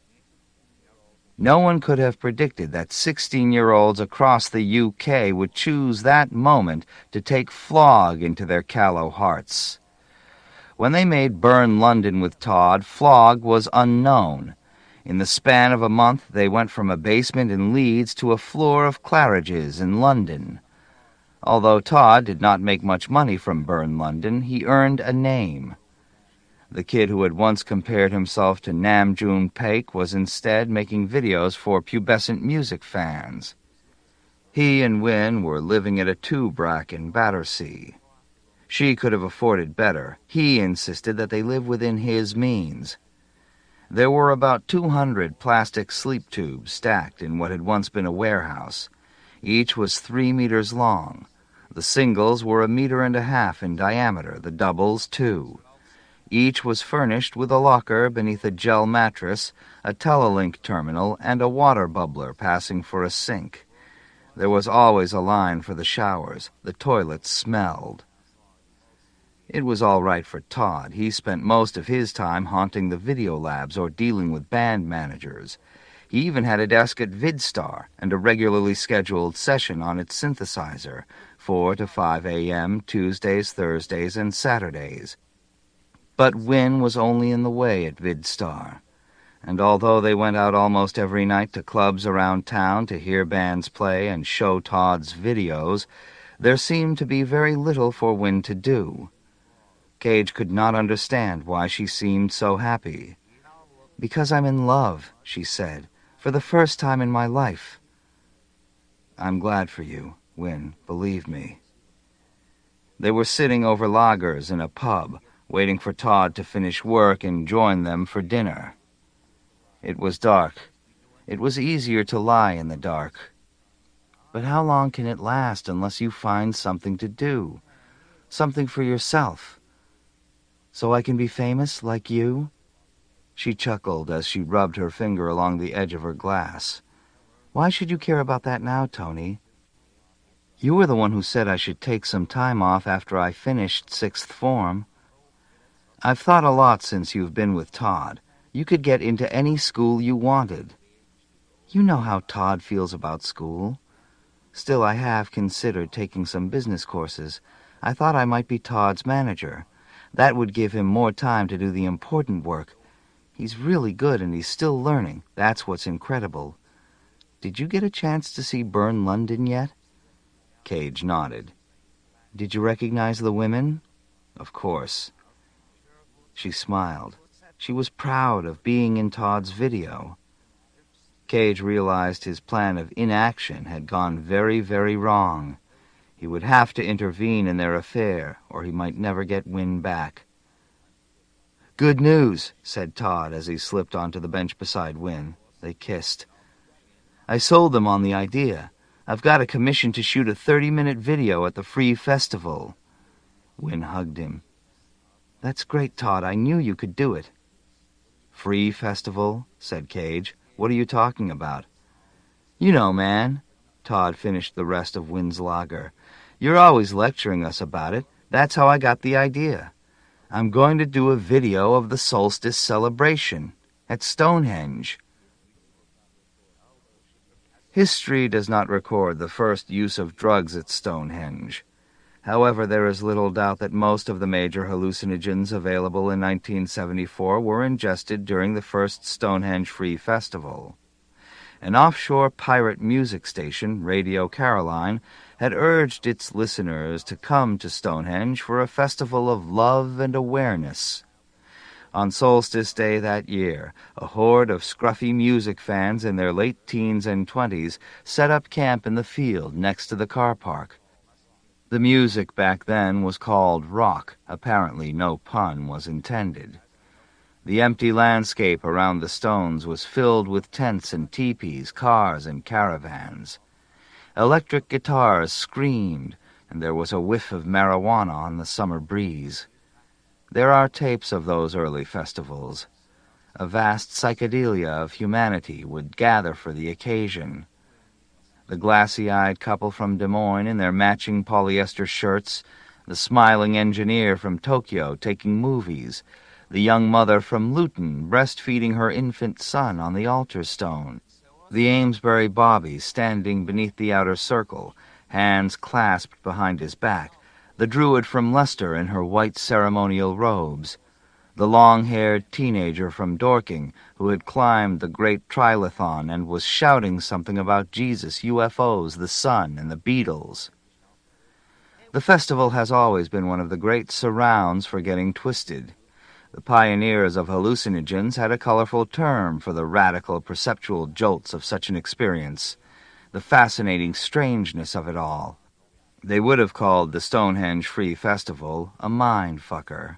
No one could have predicted that sixteen-year-olds across the U K would choose that moment to take Flog into their callow hearts. When they made Burn London with Todd, Flog was unknown. In the span of a month, they went from a basement in Leeds to a floor of Claridge's in London. Although Todd did not make much money from Burn London, he earned a name. The kid who had once compared himself to Nam June Paik was instead making videos for pubescent music fans. He and Wynne were living at a two-brack in Battersea. She could have afforded better. He insisted that they live within his means. There were about two hundred plastic sleep tubes stacked in what had once been a warehouse. Each was three meters long. The singles were a meter and a half in diameter, the doubles two. Each was furnished with a locker beneath a gel mattress, a Telelink terminal, and a water bubbler passing for a sink. There was always a line for the showers. The toilets smelled. It was all right for Todd. He spent most of his time haunting the video labs or dealing with band managers. He even had a desk at VidStar and a regularly scheduled session on its synthesizer, four to five a.m., Tuesdays, Thursdays, and Saturdays. But Wynne was only in the way at VidStar, and although they went out almost every night to clubs around town to hear bands play and show Todd's videos, there seemed to be very little for Wynne to do. Cage could not understand why she seemed so happy. "Because I'm in love," she said, "for the first time in my life." "I'm glad for you, Wynne, believe me." They were sitting over lagers in a pub, waiting for Todd to finish work and join them for dinner. It was dark. It was easier to lie in the dark. But how long can it last unless you find something to do? Something for yourself? So I can be famous like you? She chuckled as she rubbed her finger along the edge of her glass. Why should you care about that now, Tony? You were the one who said I should take some time off after I finished sixth form. I've thought a lot since you've been with Todd. You could get into any school you wanted. You know how Todd feels about school. Still, I have considered taking some business courses. I thought I might be Todd's manager. That would give him more time to do the important work. He's really good and he's still learning. That's what's incredible. Did you get a chance to see Burn London yet? Cage nodded. Did you recognize the women? Of course. She smiled. She was proud of being in Todd's video. Cage realized his plan of inaction had gone very, very wrong. He would have to intervene in their affair, or he might never get Wynne back. "Good news," said Todd as he slipped onto the bench beside Wynne. They kissed. "I sold them on the idea. I've got a commission to shoot a thirty-minute video at the Free Festival." Wynne hugged him. "That's great, Todd. I knew you could do it." "Free Festival?" said Cage. "What are you talking about?" "You know, man." Todd finished the rest of Wynne's lager. "You're always lecturing us about it. That's how I got the idea. I'm going to do a video of the solstice celebration at Stonehenge." History does not record the first use of drugs at Stonehenge. However, there is little doubt that most of the major hallucinogens available in nineteen seventy-four were ingested during the first Stonehenge Free Festival. An offshore pirate music station, Radio Caroline, had urged its listeners to come to Stonehenge for a festival of love and awareness. On Solstice Day that year, a horde of scruffy music fans in their late teens and twenties set up camp in the field next to the car park. The music back then was called rock. Apparently no pun was intended. The empty landscape around the stones was filled with tents and teepees, cars and caravans. Electric guitars screamed, and there was a whiff of marijuana on the summer breeze. There are tapes of those early festivals. A vast psychedelia of humanity would gather for the occasion. The glassy-eyed couple from Des Moines in their matching polyester shirts, the smiling engineer from Tokyo taking movies, the young mother from Luton breastfeeding her infant son on the altar stone, the Amesbury Bobby standing beneath the outer circle, hands clasped behind his back, the Druid from Leicester in her white ceremonial robes, the long-haired teenager from Dorking who had climbed the great trilithon and was shouting something about Jesus, U F Os, the sun, and the Beatles. The festival has always been one of the great surrounds for getting twisted. The pioneers of hallucinogens had a colorful term for the radical perceptual jolts of such an experience. the fascinating strangeness of it all. They would have called the Stonehenge Free Festival a mind-fucker.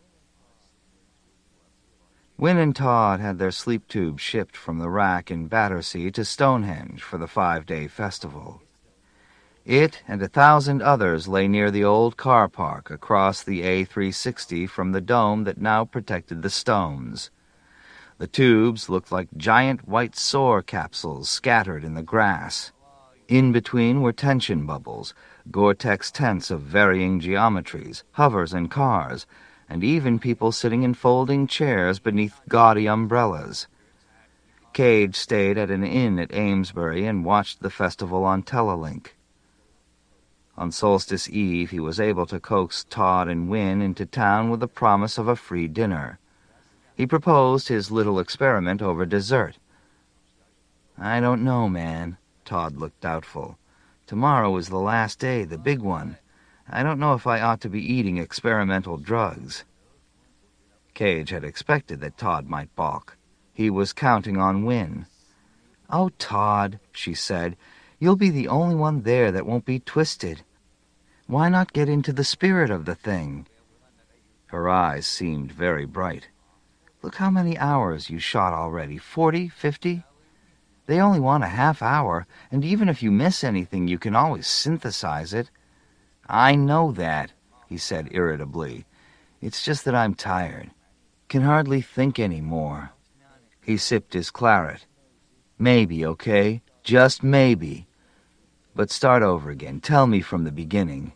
Wynne and Todd had their sleep tubes shipped from the rack in Battersea to Stonehenge for the five-day festival. It and a thousand others lay near the old car park across the A three sixty from the dome that now protected the stones. The tubes looked like giant white sore capsules scattered in the grass. In between were tension bubbles, Gore-Tex tents of varying geometries, hovers and cars, and even people sitting in folding chairs beneath gaudy umbrellas. Cage stayed at an inn at Amesbury and watched the festival on Telelink. On Solstice Eve, he was able to coax Todd and Wynne into town with the promise of a free dinner. He proposed his little experiment over dessert. "I don't know, man." Todd looked doubtful. "Tomorrow is the last day, the big one. I don't know if I ought to be eating experimental drugs." Cage had expected that Todd might balk. He was counting on Wynne. "Oh, Todd," she said, "you'll be the only one there that won't be twisted. Why not get into the spirit of the thing?" Her eyes seemed very bright. "Look how many hours you shot already. Forty? Fifty? They only want a half hour, and even if you miss anything, you can always synthesize it." "I know that," he said irritably. "It's just that I'm tired. Can hardly think any more." He sipped his claret. "Maybe, okay? Just maybe. But start over again. Tell me from the beginning."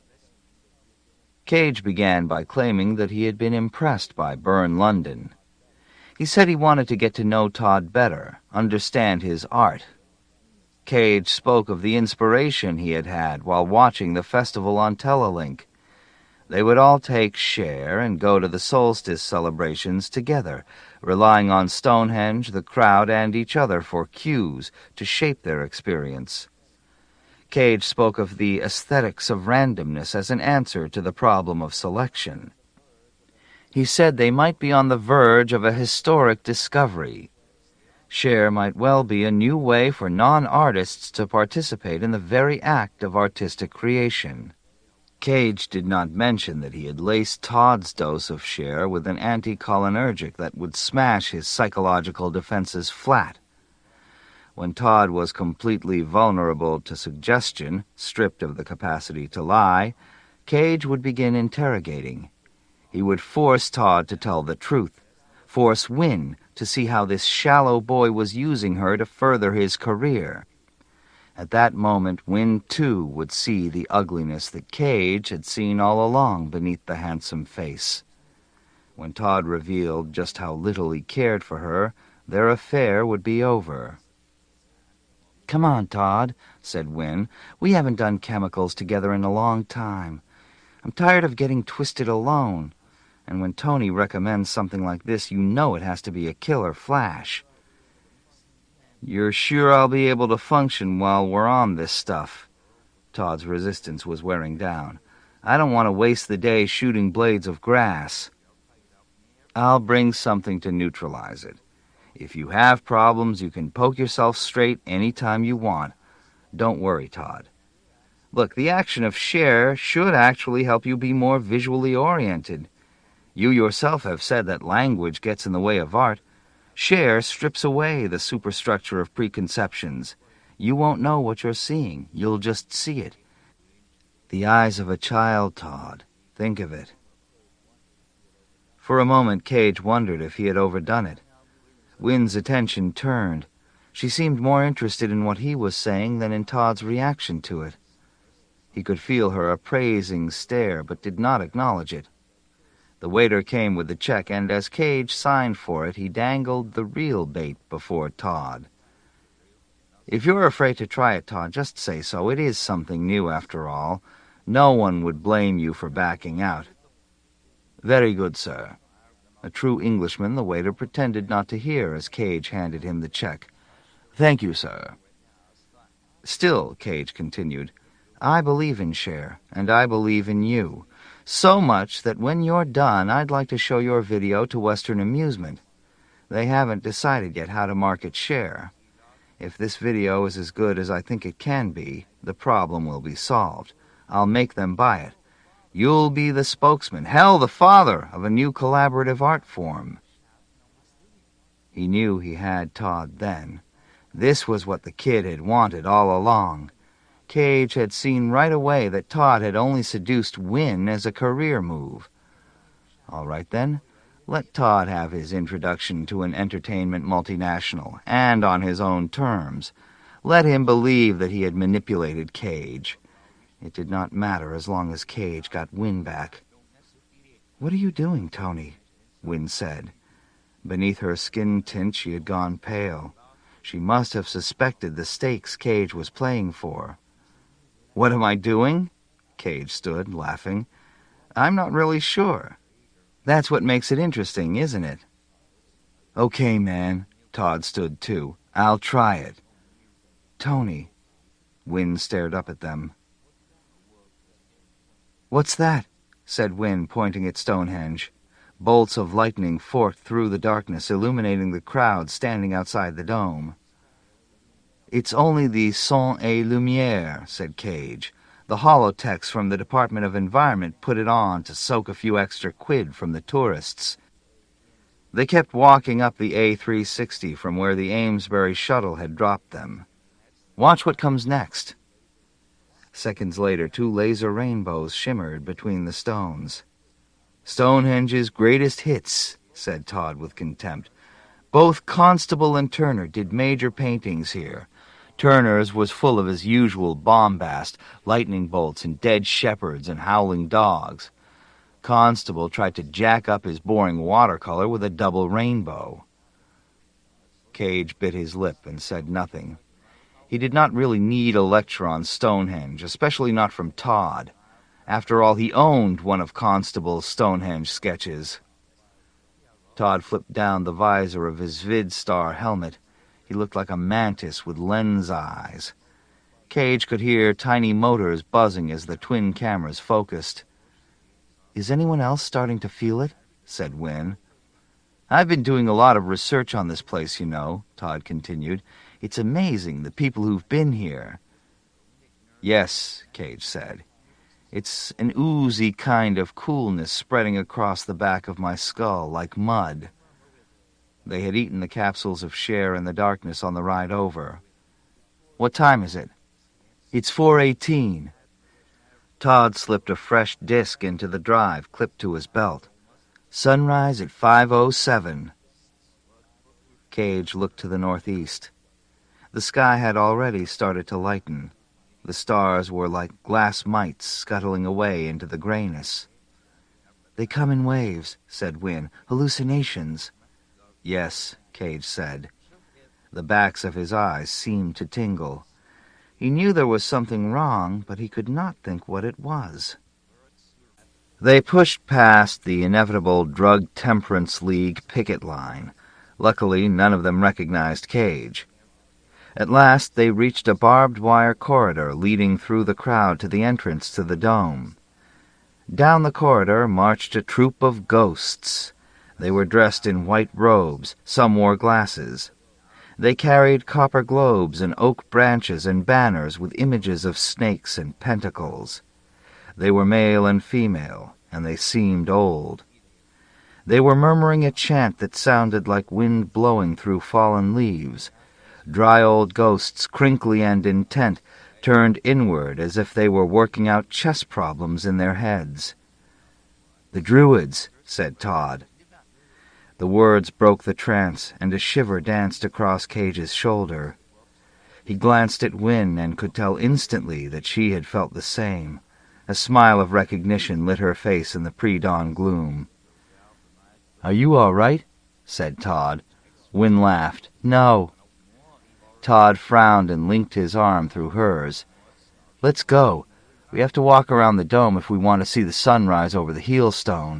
Cage began by claiming that he had been impressed by Burn London. He said he wanted to get to know Todd better, understand his art. Cage spoke of the inspiration he had had while watching the festival on Telelink. They would all take share and go to the solstice celebrations together, relying on Stonehenge, the crowd, and each other for cues to shape their experience. Cage spoke of the aesthetics of randomness as an answer to the problem of selection. He said they might be on the verge of a historic discovery. Share might well be a new way for non-artists to participate in the very act of artistic creation. Cage did not mention that he had laced Todd's dose of Share with an anticholinergic that would smash his psychological defenses flat. When Todd was completely vulnerable to suggestion, stripped of the capacity to lie, Cage would begin interrogating. He would force Todd to tell the truth, force Wynne to see how this shallow boy was using her to further his career. At that moment, Wynne, too, would see the ugliness that Cage had seen all along beneath the handsome face. When Todd revealed just how little he cared for her, their affair would be over. "Come on, Todd," said Wynne. "We haven't done chemicals together in a long time. I'm tired of getting twisted alone. And when Tony recommends something like this, you know it has to be a killer flash." "You're sure I'll be able to function while we're on this stuff?" Todd's resistance was wearing down. "I don't want to waste the day shooting blades of grass." "I'll bring something to neutralize it. If you have problems, you can poke yourself straight any time you want. Don't worry, Todd. Look, the action of Share should actually help you be more visually oriented. You yourself have said that language gets in the way of art. Share strips away the superstructure of preconceptions. You won't know what you're seeing. You'll just see it. The eyes of a child, Todd. Think of it." For a moment, Cage wondered if he had overdone it. Wynne's attention turned. She seemed more interested in what he was saying than in Todd's reaction to it. He could feel her appraising stare, but did not acknowledge it. The waiter came with the check, and as Cage signed for it, he dangled the real bait before Todd. "If you're afraid to try it, Todd, just say so. It is something new, after all. No one would blame you for backing out." "Very good, sir." A true Englishman, the waiter pretended not to hear as Cage handed him the check. "Thank you, sir." "Still," Cage continued, "I believe in Share, and I believe in you. So much that when you're done, I'd like to show your video to Western Amusement. They haven't decided yet how to market Share. If this video is as good as I think it can be, the problem will be solved. I'll make them buy it. You'll be the spokesman, hell, the father of a new collaborative art form." He knew he had Todd then. This was what the kid had wanted all along. Cage had seen right away that Todd had only seduced Wynne as a career move. All right, then. Let Todd have his introduction to an entertainment multinational, and on his own terms. Let him believe that he had manipulated Cage. It did not matter as long as Cage got Wynne back. "What are you doing, Tony?" Wynne said. Beneath her skin tint she had gone pale. She must have suspected the stakes Cage was playing for. "What am I doing?" Cage stood, laughing. "I'm not really sure. That's what makes it interesting, isn't it?" "Okay, man." Todd stood too. "I'll try it." "Tony." Wynne stared up at them. "What's that?" said Wynne, pointing at Stonehenge. Bolts of lightning forked through the darkness, illuminating the crowd standing outside the dome. "It's only the son et lumière," said Cage. "The holotext from the Department of Environment put it on to soak a few extra quid from the tourists." They kept walking up the A three sixty from where the Amesbury shuttle had dropped them. "Watch what comes next." Seconds later, two laser rainbows shimmered between the stones. "Stonehenge's greatest hits," said Todd with contempt. "Both Constable and Turner did major paintings here. Turner's was full of his usual bombast, lightning bolts and dead shepherds and howling dogs. Constable tried to jack up his boring watercolor with a double rainbow." Cage bit his lip and said nothing. He did not really need a lecture on Stonehenge, especially not from Todd. After all, he owned one of Constable's Stonehenge sketches. Todd flipped down the visor of his VidStar helmet. He looked like a mantis with lens eyes. Cage could hear tiny motors buzzing as the twin cameras focused. "Is anyone else starting to feel it?" said Wynne. "I've been doing a lot of research on this place, you know," Todd continued. "It's amazing, the people who've been here." "Yes," Cage said. "It's an oozy kind of coolness spreading across the back of my skull, like mud." They had eaten the capsules of Cher in the darkness on the ride over. "What time is it?" "It's four eighteen. Todd slipped a fresh disc into the drive, clipped to his belt. "Sunrise at five oh seven. Cage looked to the northeast. The sky had already started to lighten. The stars were like glass mites scuttling away into the grayness. "They come in waves," said Wynne. "Hallucinations." "Yes," Cage said. The backs of his eyes seemed to tingle. He knew there was something wrong, but he could not think what it was. They pushed past the inevitable Drug Temperance League picket line. Luckily, none of them recognized Cage. At last they reached a barbed wire corridor leading through the crowd to the entrance to the dome. Down the corridor marched a troop of ghosts. They were dressed in white robes, some wore glasses. They carried copper globes and oak branches and banners with images of snakes and pentacles. They were male and female, and they seemed old. They were murmuring a chant that sounded like wind blowing through fallen leaves. Dry old ghosts, crinkly and intent, turned inward as if they were working out chess problems in their heads. "The Druids," said Todd. The words broke the trance, and a shiver danced across Cage's shoulder. He glanced at Wynne and could tell instantly that she had felt the same. A smile of recognition lit her face in the pre-dawn gloom. "Are you all right?" said Todd. Wynne laughed. "No." Todd frowned and linked his arm through hers. "Let's go. We have to walk around the dome if we want to see the sunrise over the Heelstone."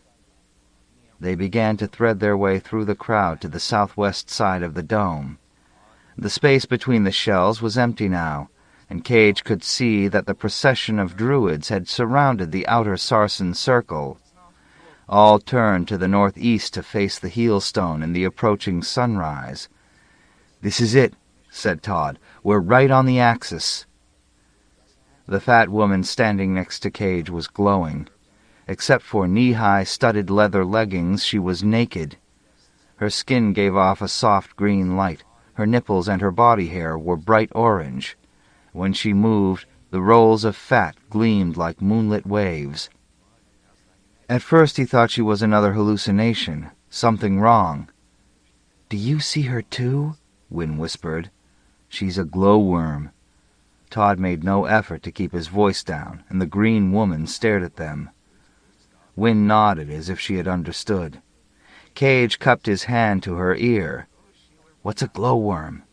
They began to thread their way through the crowd to the southwest side of the dome. The space between the shells was empty now, and Cage could see that the procession of druids had surrounded the outer Sarsen circle. All turned to the northeast to face the Heelstone and the approaching sunrise. "This is it," said Todd. "We're right on the axis." The fat woman standing next to Cage was glowing. Except for knee-high studded leather leggings, she was naked. Her skin gave off a soft green light. Her nipples and her body hair were bright orange. When she moved, the rolls of fat gleamed like moonlit waves. At first he thought she was another hallucination, something wrong. "Do you see her too?" Wynne whispered. "She's a glowworm." Todd made no effort to keep his voice down, and the green woman stared at them. Wynne nodded as if she had understood. Cage cupped his hand to her ear. "What's a glowworm?"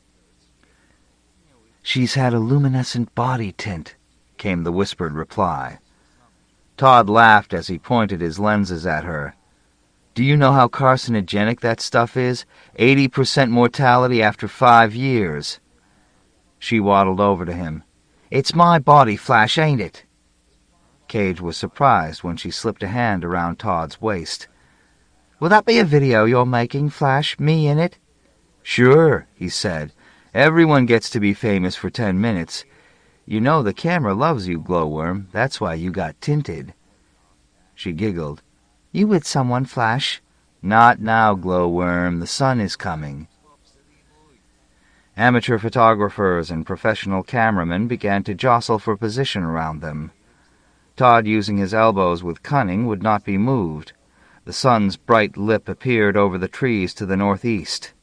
"She's had a luminescent body tint," came the whispered reply. Todd laughed as he pointed his lenses at her. "Do you know how carcinogenic that stuff is? Eighty percent mortality after five years." She waddled over to him. "It's my body flash, ain't it?" Cage was surprised when she slipped a hand around Todd's waist. "Will that be a video you're making, Flash, me in it?" "Sure," he said. "Everyone gets to be famous for ten minutes. You know the camera loves you, Glowworm. That's why you got tinted." She giggled. "You with someone, Flash?" "Not now, Glowworm. The sun is coming." Amateur photographers and professional cameramen began to jostle for position around them. Todd, using his elbows with cunning, would not be moved. The sun's bright lip appeared over the trees to the northeast.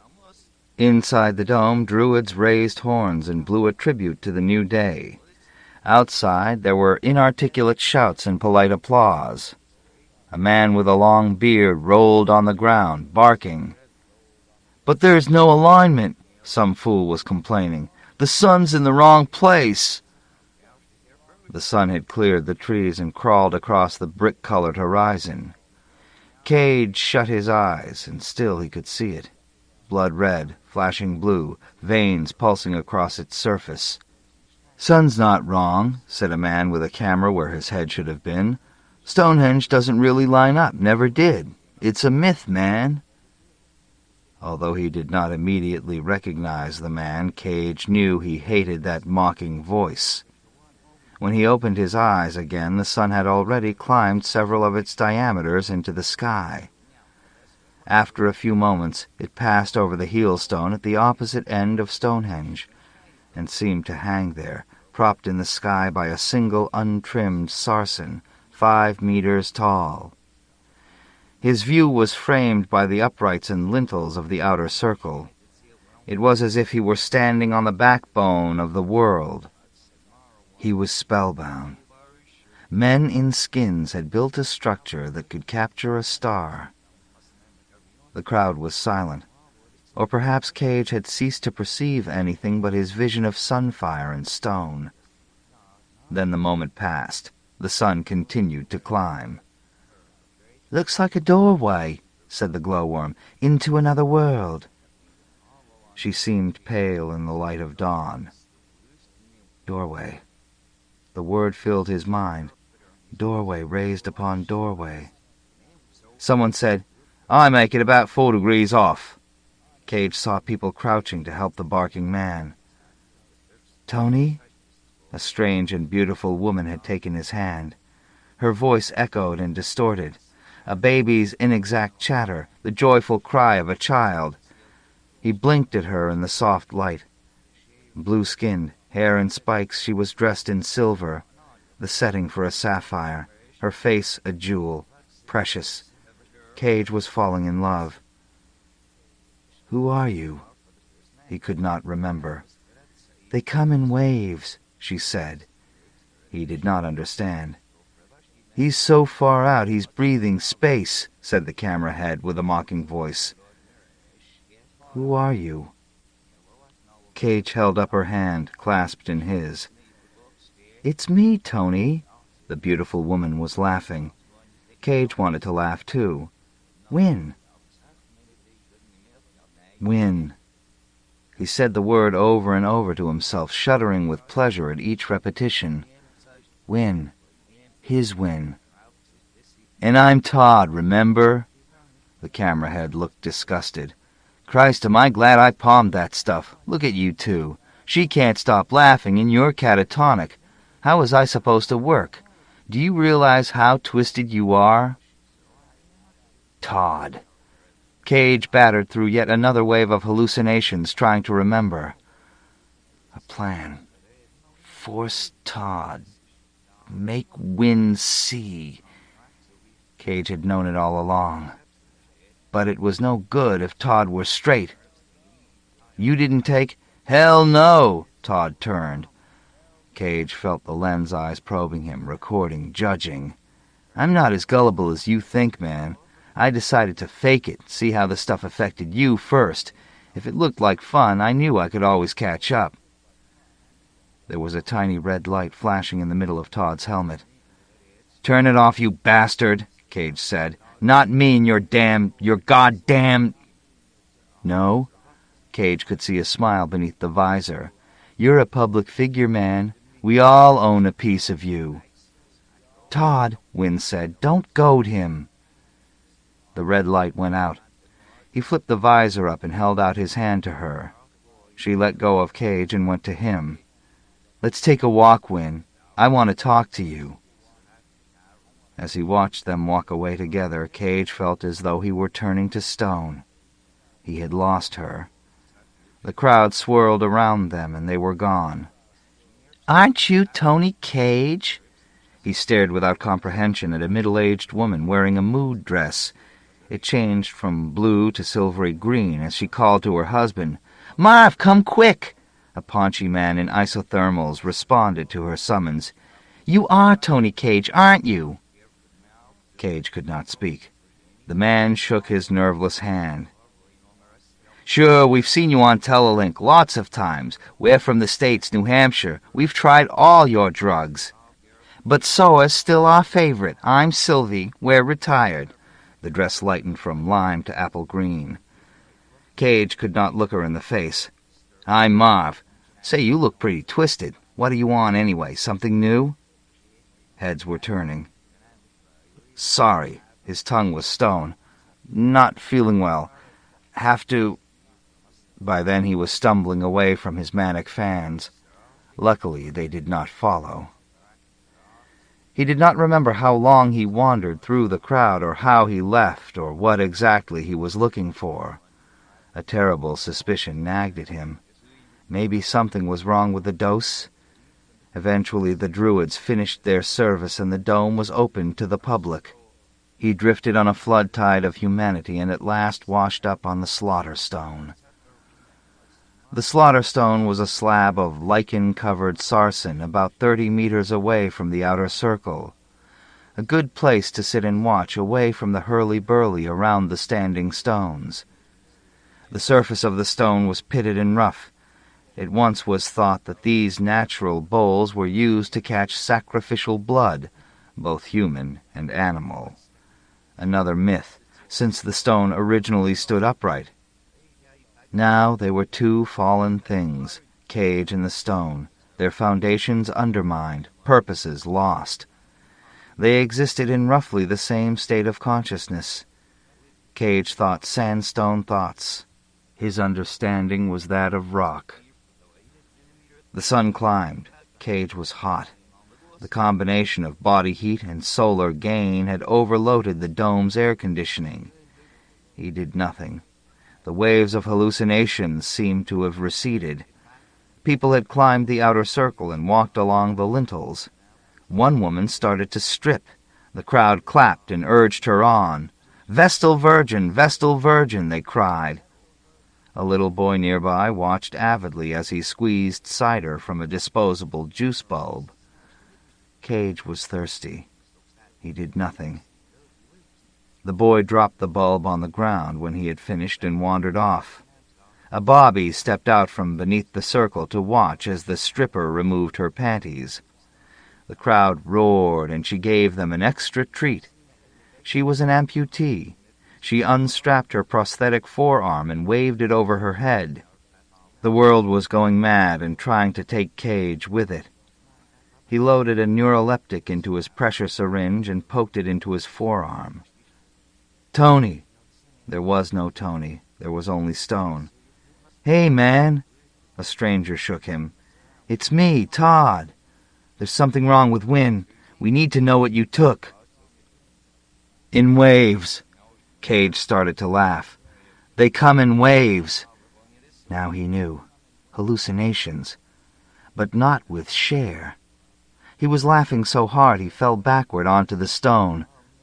Inside the dome, druids raised horns and blew a tribute to the new day. Outside, there were inarticulate shouts and polite applause. A man with a long beard rolled on the ground, barking. "But there's no alignment," some fool was complaining. "The sun's in the wrong place." The sun had cleared the trees and crawled across the brick-colored horizon. Cage shut his eyes, and still he could see it. Blood red, flashing blue, veins pulsing across its surface. "Sun's not wrong," said a man with a camera where his head should have been. "Stonehenge doesn't really line up, never did. It's a myth, man." Although he did not immediately recognize the man, Cage knew he hated that mocking voice. When he opened his eyes again, the sun had already climbed several of its diameters into the sky. After a few moments, it passed over the heel-stone at the opposite end of Stonehenge, and seemed to hang there, propped in the sky by a single untrimmed sarsen, five meters tall. His view was framed by the uprights and lintels of the outer circle. It was as if he were standing on the backbone of the world. He was spellbound. Men in skins had built a structure that could capture a star. The crowd was silent, or perhaps Cage had ceased to perceive anything but his vision of sunfire and stone. Then the moment passed. The sun continued to climb. "Looks like a doorway," said the glowworm, "into another world." She seemed pale in the light of dawn. Doorway. The word filled his mind. Doorway raised upon doorway. Someone said, "I make it about four degrees off." Cage saw people crouching to help the barking man. "Tony?" A strange and beautiful woman had taken his hand. Her voice echoed and distorted. A baby's inexact chatter, the joyful cry of a child. He blinked at her in the soft light. Blue-skinned, hair in spikes, she was dressed in silver, the setting for a sapphire, her face a jewel, precious. Cage was falling in love. "Who are you?" He could not remember. "They come in waves," she said. He did not understand. "He's so far out he's breathing space," said the camera head with a mocking voice. "Who are you?" Cage held up her hand, clasped in his. "It's me, Tony." The beautiful woman was laughing. Cage wanted to laugh too. "Wynne." Wynne. He said the word over and over to himself, shuddering with pleasure at each repetition. Wynne. His Wynne. "And I'm Todd, remember?" The camera head looked disgusted. Christ, am I glad I palmed that stuff. Look at you two. She can't stop laughing, and you're catatonic. How was I supposed to work? Do you realize how twisted you are?" Todd. Cage battered through yet another wave of hallucinations, trying to remember. A plan. Force Todd. Make Wynne see. Cage had known it all along. But it was no good if Todd were straight. "You didn't take—" "Hell no!" Todd turned. Cage felt the lens eyes probing him, recording, judging. "I'm not as gullible as you think, man. I decided to fake it, see how the stuff affected you first. If it looked like fun, I knew I could always catch up." There was a tiny red light flashing in the middle of Todd's helmet. "Turn it off, you bastard," Cage said. "Not me and your damn, your goddamn—" "No?" Cage could see a smile beneath the visor. "You're a public figure, man. We all own a piece of you." "Todd," Wynne said, "don't goad him." The red light went out. He flipped the visor up and held out his hand to her. She let go of Cage and went to him. "Let's take a walk, Wynne. I want to talk to you." As he watched them walk away together, Cage felt as though he were turning to stone. He had lost her. The crowd swirled around them, and they were gone. "Aren't you Tony Cage?" He stared without comprehension at a middle-aged woman wearing a mood dress. It changed from blue to silvery green as she called to her husband. "Marv, come quick!" A paunchy man in isothermals responded to her summons. "You are Tony Cage, aren't you?" Cage could not speak. The man shook his nerveless hand. "Sure, we've seen you on Telelink lots of times. We're from the States, New Hampshire. We've tried all your drugs." "But Soa's still our favorite. I'm Sylvie. We're retired." The dress lightened from lime to apple green. Cage could not look her in the face. "I'm Marv. Say, you look pretty twisted. What are you on anyway? Something new?" Heads were turning. "Sorry." His tongue was stone. "Not feeling well. Have to—" By then he was stumbling away from his manic fans. Luckily, they did not follow. He did not remember how long he wandered through the crowd, or how he left, or what exactly he was looking for. A terrible suspicion nagged at him. Maybe something was wrong with the dose. Eventually the Druids finished their service and the dome was opened to the public. He drifted on a flood tide of humanity and at last washed up on the Slaughter Stone. The Slaughter Stone was a slab of lichen-covered sarsen about thirty meters away from the outer circle. A good place to sit and watch away from the hurly-burly around the standing stones. The surface of the stone was pitted and rough. It once was thought that these natural bowls were used to catch sacrificial blood, both human and animal. Another myth, since the stone originally stood upright. Now they were two fallen things, Cage and the stone, their foundations undermined, purposes lost. They existed in roughly the same state of consciousness. Cage thought sandstone thoughts. His understanding was that of rock. The sun climbed. Cage was hot. The combination of body heat and solar gain had overloaded the dome's air conditioning. He did nothing. The waves of hallucinations seemed to have receded. People had climbed the outer circle and walked along the lintels. One woman started to strip. The crowd clapped and urged her on. "Vestal Virgin, Vestal Virgin," they cried. A little boy nearby watched avidly as he squeezed cider from a disposable juice bulb. Cage was thirsty. He did nothing. The boy dropped the bulb on the ground when he had finished and wandered off. A bobby stepped out from beneath the circle to watch as the stripper removed her panties. The crowd roared, and she gave them an extra treat. She was an amputee. She unstrapped her prosthetic forearm and waved it over her head. The world was going mad and trying to take Cage with it. He loaded a neuroleptic into his pressure syringe and poked it into his forearm. "Tony!" There was no Tony, There was only Stone. "Hey, man!" A stranger shook him. "It's me, Todd. There's something wrong with Wynne. We need to know what you took." "In waves." Cage started to laugh. "They come in waves." Now he knew. Hallucinations. But not with Cher. He was laughing so hard he fell backward onto the stone.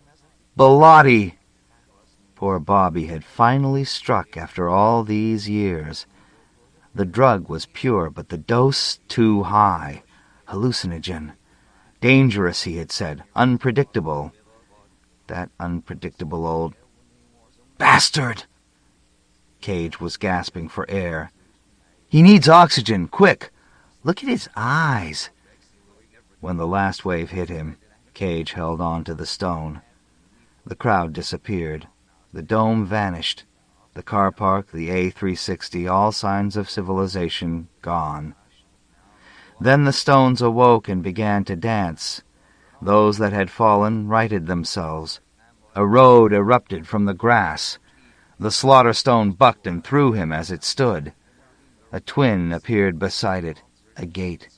Bilotti! Poor Bobby had finally struck after all these years. The drug was pure, but the dose too high. Hallucinogen. Dangerous, he had said. Unpredictable. That unpredictable old bastard! Cage was gasping for air. "He needs oxygen, quick! Look at his eyes!" When the last wave hit him, Cage held on to the stone. The crowd disappeared. The dome vanished. The car park, the A three sixty, all signs of civilization gone. Then the stones awoke and began to dance. Those that had fallen righted themselves. A road erupted from the grass. The slaughter stone bucked and threw him as it stood. A twin appeared beside it, a gate.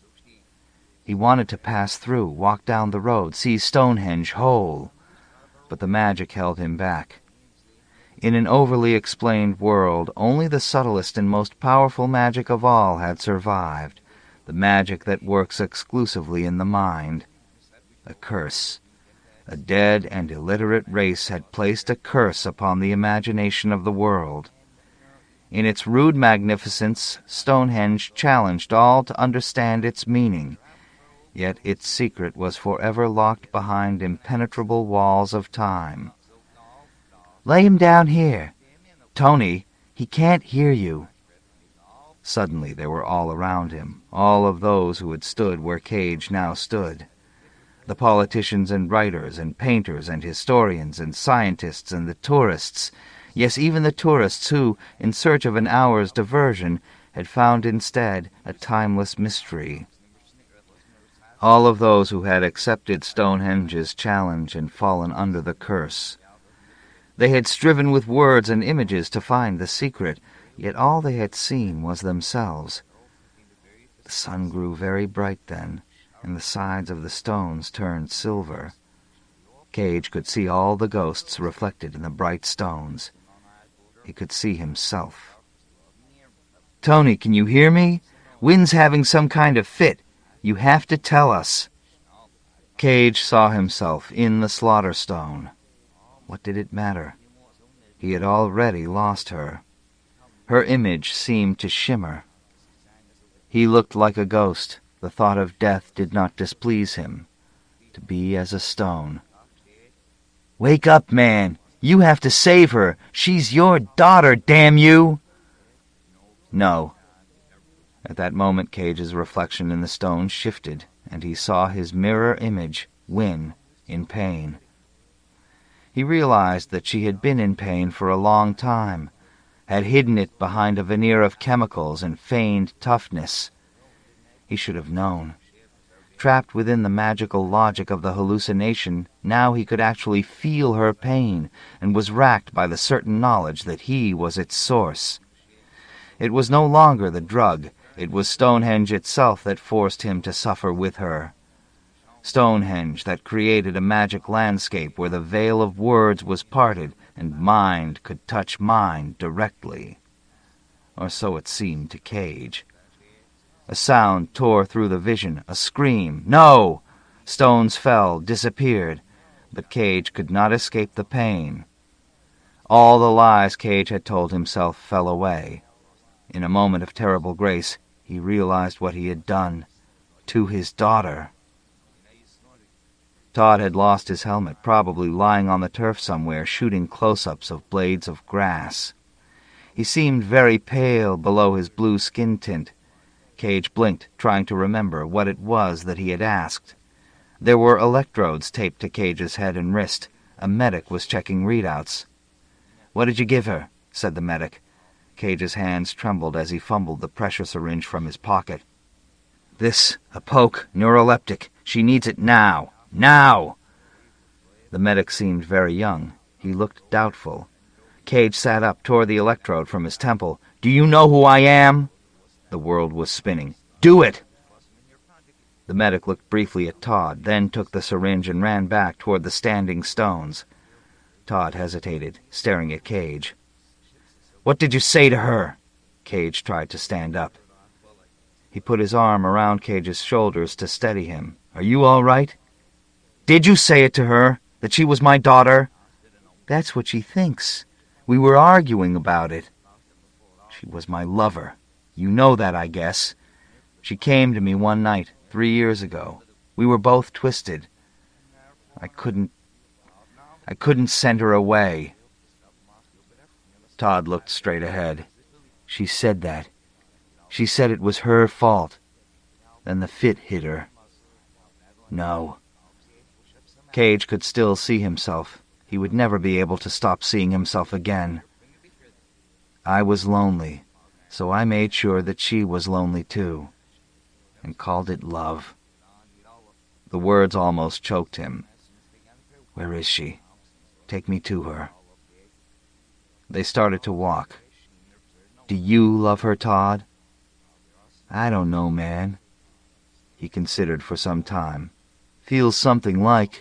He wanted to pass through, walk down the road, see Stonehenge whole. But the magic held him back. In an overly explained world, only the subtlest and most powerful magic of all had survived, the magic that works exclusively in the mind. A curse. A dead and illiterate race had placed a curse upon the imagination of the world. In its rude magnificence, Stonehenge challenged all to understand its meaning, yet its secret was forever locked behind impenetrable walls of time. "Lay him down here. Tony, he can't hear you." Suddenly they were all around him, all of those who had stood where Cage now stood. The politicians and writers and painters and historians and scientists and the tourists, yes, even the tourists who, in search of an hour's diversion, had found instead a timeless mystery. All of those who had accepted Stonehenge's challenge and fallen under the curse. They had striven with words and images to find the secret, yet all they had seen was themselves. The sun grew very bright then, and the sides of the stones turned silver. Cage could see all the ghosts reflected in the bright stones. He could see himself. "Tony, can you hear me? Wynne's having some kind of fit. You have to tell us." Cage saw himself in the slaughter stone. What did it matter? He had already lost her. Her image seemed to shimmer. He looked like a ghost. The thought of death did not displease him. To be as a stone. "Wake up, man! You have to save her! She's your daughter, damn you!" No. At that moment Cage's reflection in the stone shifted, and he saw his mirror image, Wynne, in pain. He realized that she had been in pain for a long time, had hidden it behind a veneer of chemicals and feigned toughness. He should have known. Trapped within the magical logic of the hallucination, now he could actually feel her pain, and was racked by the certain knowledge that he was its source. It was no longer the drug, it was Stonehenge itself that forced him to suffer with her. Stonehenge that created a magic landscape where the veil of words was parted and mind could touch mind directly. Or so it seemed to Cage. A sound tore through the vision, a scream. No! Stones fell, disappeared, but Cage could not escape the pain. All the lies Cage had told himself fell away. In a moment of terrible grace, he realized what he had done to his daughter. Todd had lost his helmet, probably lying on the turf somewhere, shooting close-ups of blades of grass. He seemed very pale below his blue skin tint. Cage blinked, trying to remember what it was that he had asked. There were electrodes taped to Cage's head and wrist. A medic was checking readouts. "What did you give her?" said the medic. Cage's hands trembled as he fumbled the pressure syringe from his pocket. "This, a poke, neuroleptic. She needs it now. Now!" The medic seemed very young. He looked doubtful. Cage sat up, tore the electrode from his temple. "Do you know who I am?" The world was spinning. "Do it!" The medic looked briefly at Todd, then took the syringe and ran back toward the standing stones. Todd hesitated, staring at Cage. "What did you say to her?" Cage tried to stand up. He put his arm around Cage's shoulders to steady him. "Are you all right? Did you say it to her, that she was my daughter?" "That's what she thinks. We were arguing about it." "She was my lover. You know that, I guess. She came to me one night, three years ago. We were both twisted. I couldn't... I couldn't send her away." Todd looked straight ahead. "She said that. She said it was her fault. Then the fit hit her." "No." Cage could still see himself. He would never be able to stop seeing himself again. "I was lonely, so I made sure that she was lonely too, and called it love." The words almost choked him. "Where is she? Take me to her." They started to walk. "Do you love her, Todd?" "I don't know, man." He considered for some time. "Feels something like."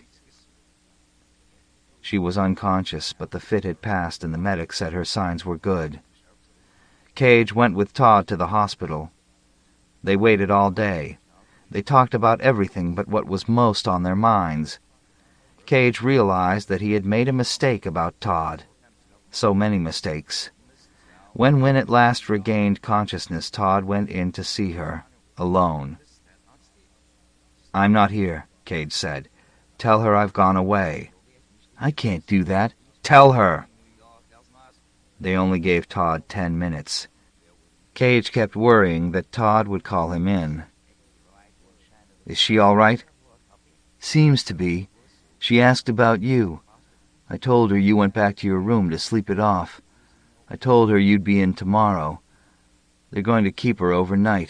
She was unconscious, but the fit had passed and the medic said her signs were good. Cage went with Todd to the hospital. They waited all day. They talked about everything but what was most on their minds. Cage realized that he had made a mistake about Todd. So many mistakes. When Wynne at last regained consciousness, Todd went in to see her, alone. "I'm not here," Cage said. "Tell her I've gone away." "I can't do that." "Tell her." They only gave Todd ten minutes. Cage kept worrying that Todd would call him in. "Is she all right?" "Seems to be. She asked about you. I told her you went back to your room to sleep it off. I told her you'd be in tomorrow. They're going to keep her overnight."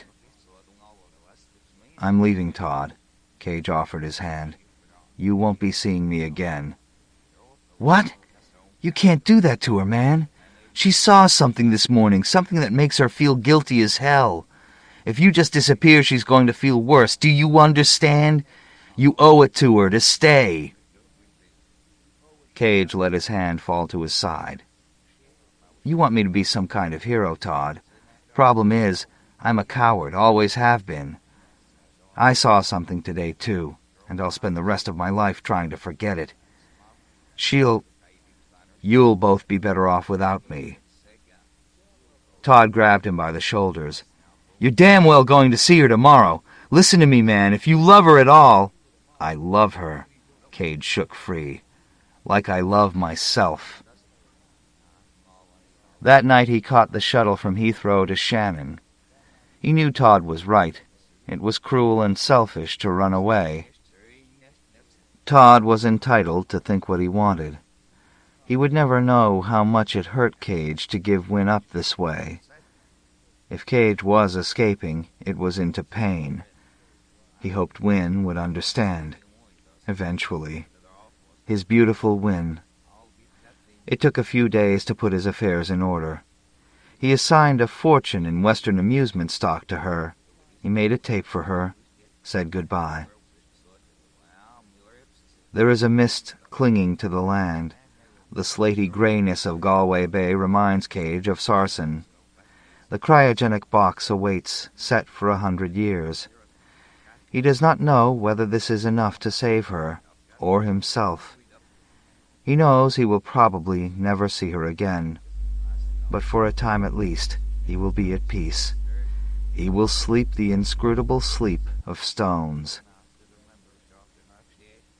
"I'm leaving, Todd." Cage offered his hand. "You won't be seeing me again." "What? You can't do that to her, man. She saw something this morning, something that makes her feel guilty as hell. If you just disappear, she's going to feel worse. Do you understand? You owe it to her to stay." Cage let his hand fall to his side. "You want me to be some kind of hero, Todd. Problem is, I'm a coward, always have been. I saw something today, too, and I'll spend the rest of my life trying to forget it. She'll... You'll both be better off without me." Todd grabbed him by the shoulders. "You're damn well going to see her tomorrow. Listen to me, man. If you love her at all—" "I love her." Cage shook free. "Like I love myself." That night he caught the shuttle from Heathrow to Shannon. He knew Todd was right. It was cruel and selfish to run away. Todd was entitled to think what he wanted. He would never know how much it hurt Cage to give Wynne up this way. If Cage was escaping, it was into pain. He hoped Wynne would understand. Eventually. His beautiful Wynne. It took a few days to put his affairs in order. He assigned a fortune in Western amusement stock to her. He made a tape for her, said goodbye. There is a mist clinging to the land. The slaty grayness of Galway Bay reminds Cage of Sarsen. The cryogenic box awaits, set for a hundred years. He does not know whether this is enough to save her, or himself. He knows he will probably never see her again, but for a time at least he will be at peace. He will sleep the inscrutable sleep of stones.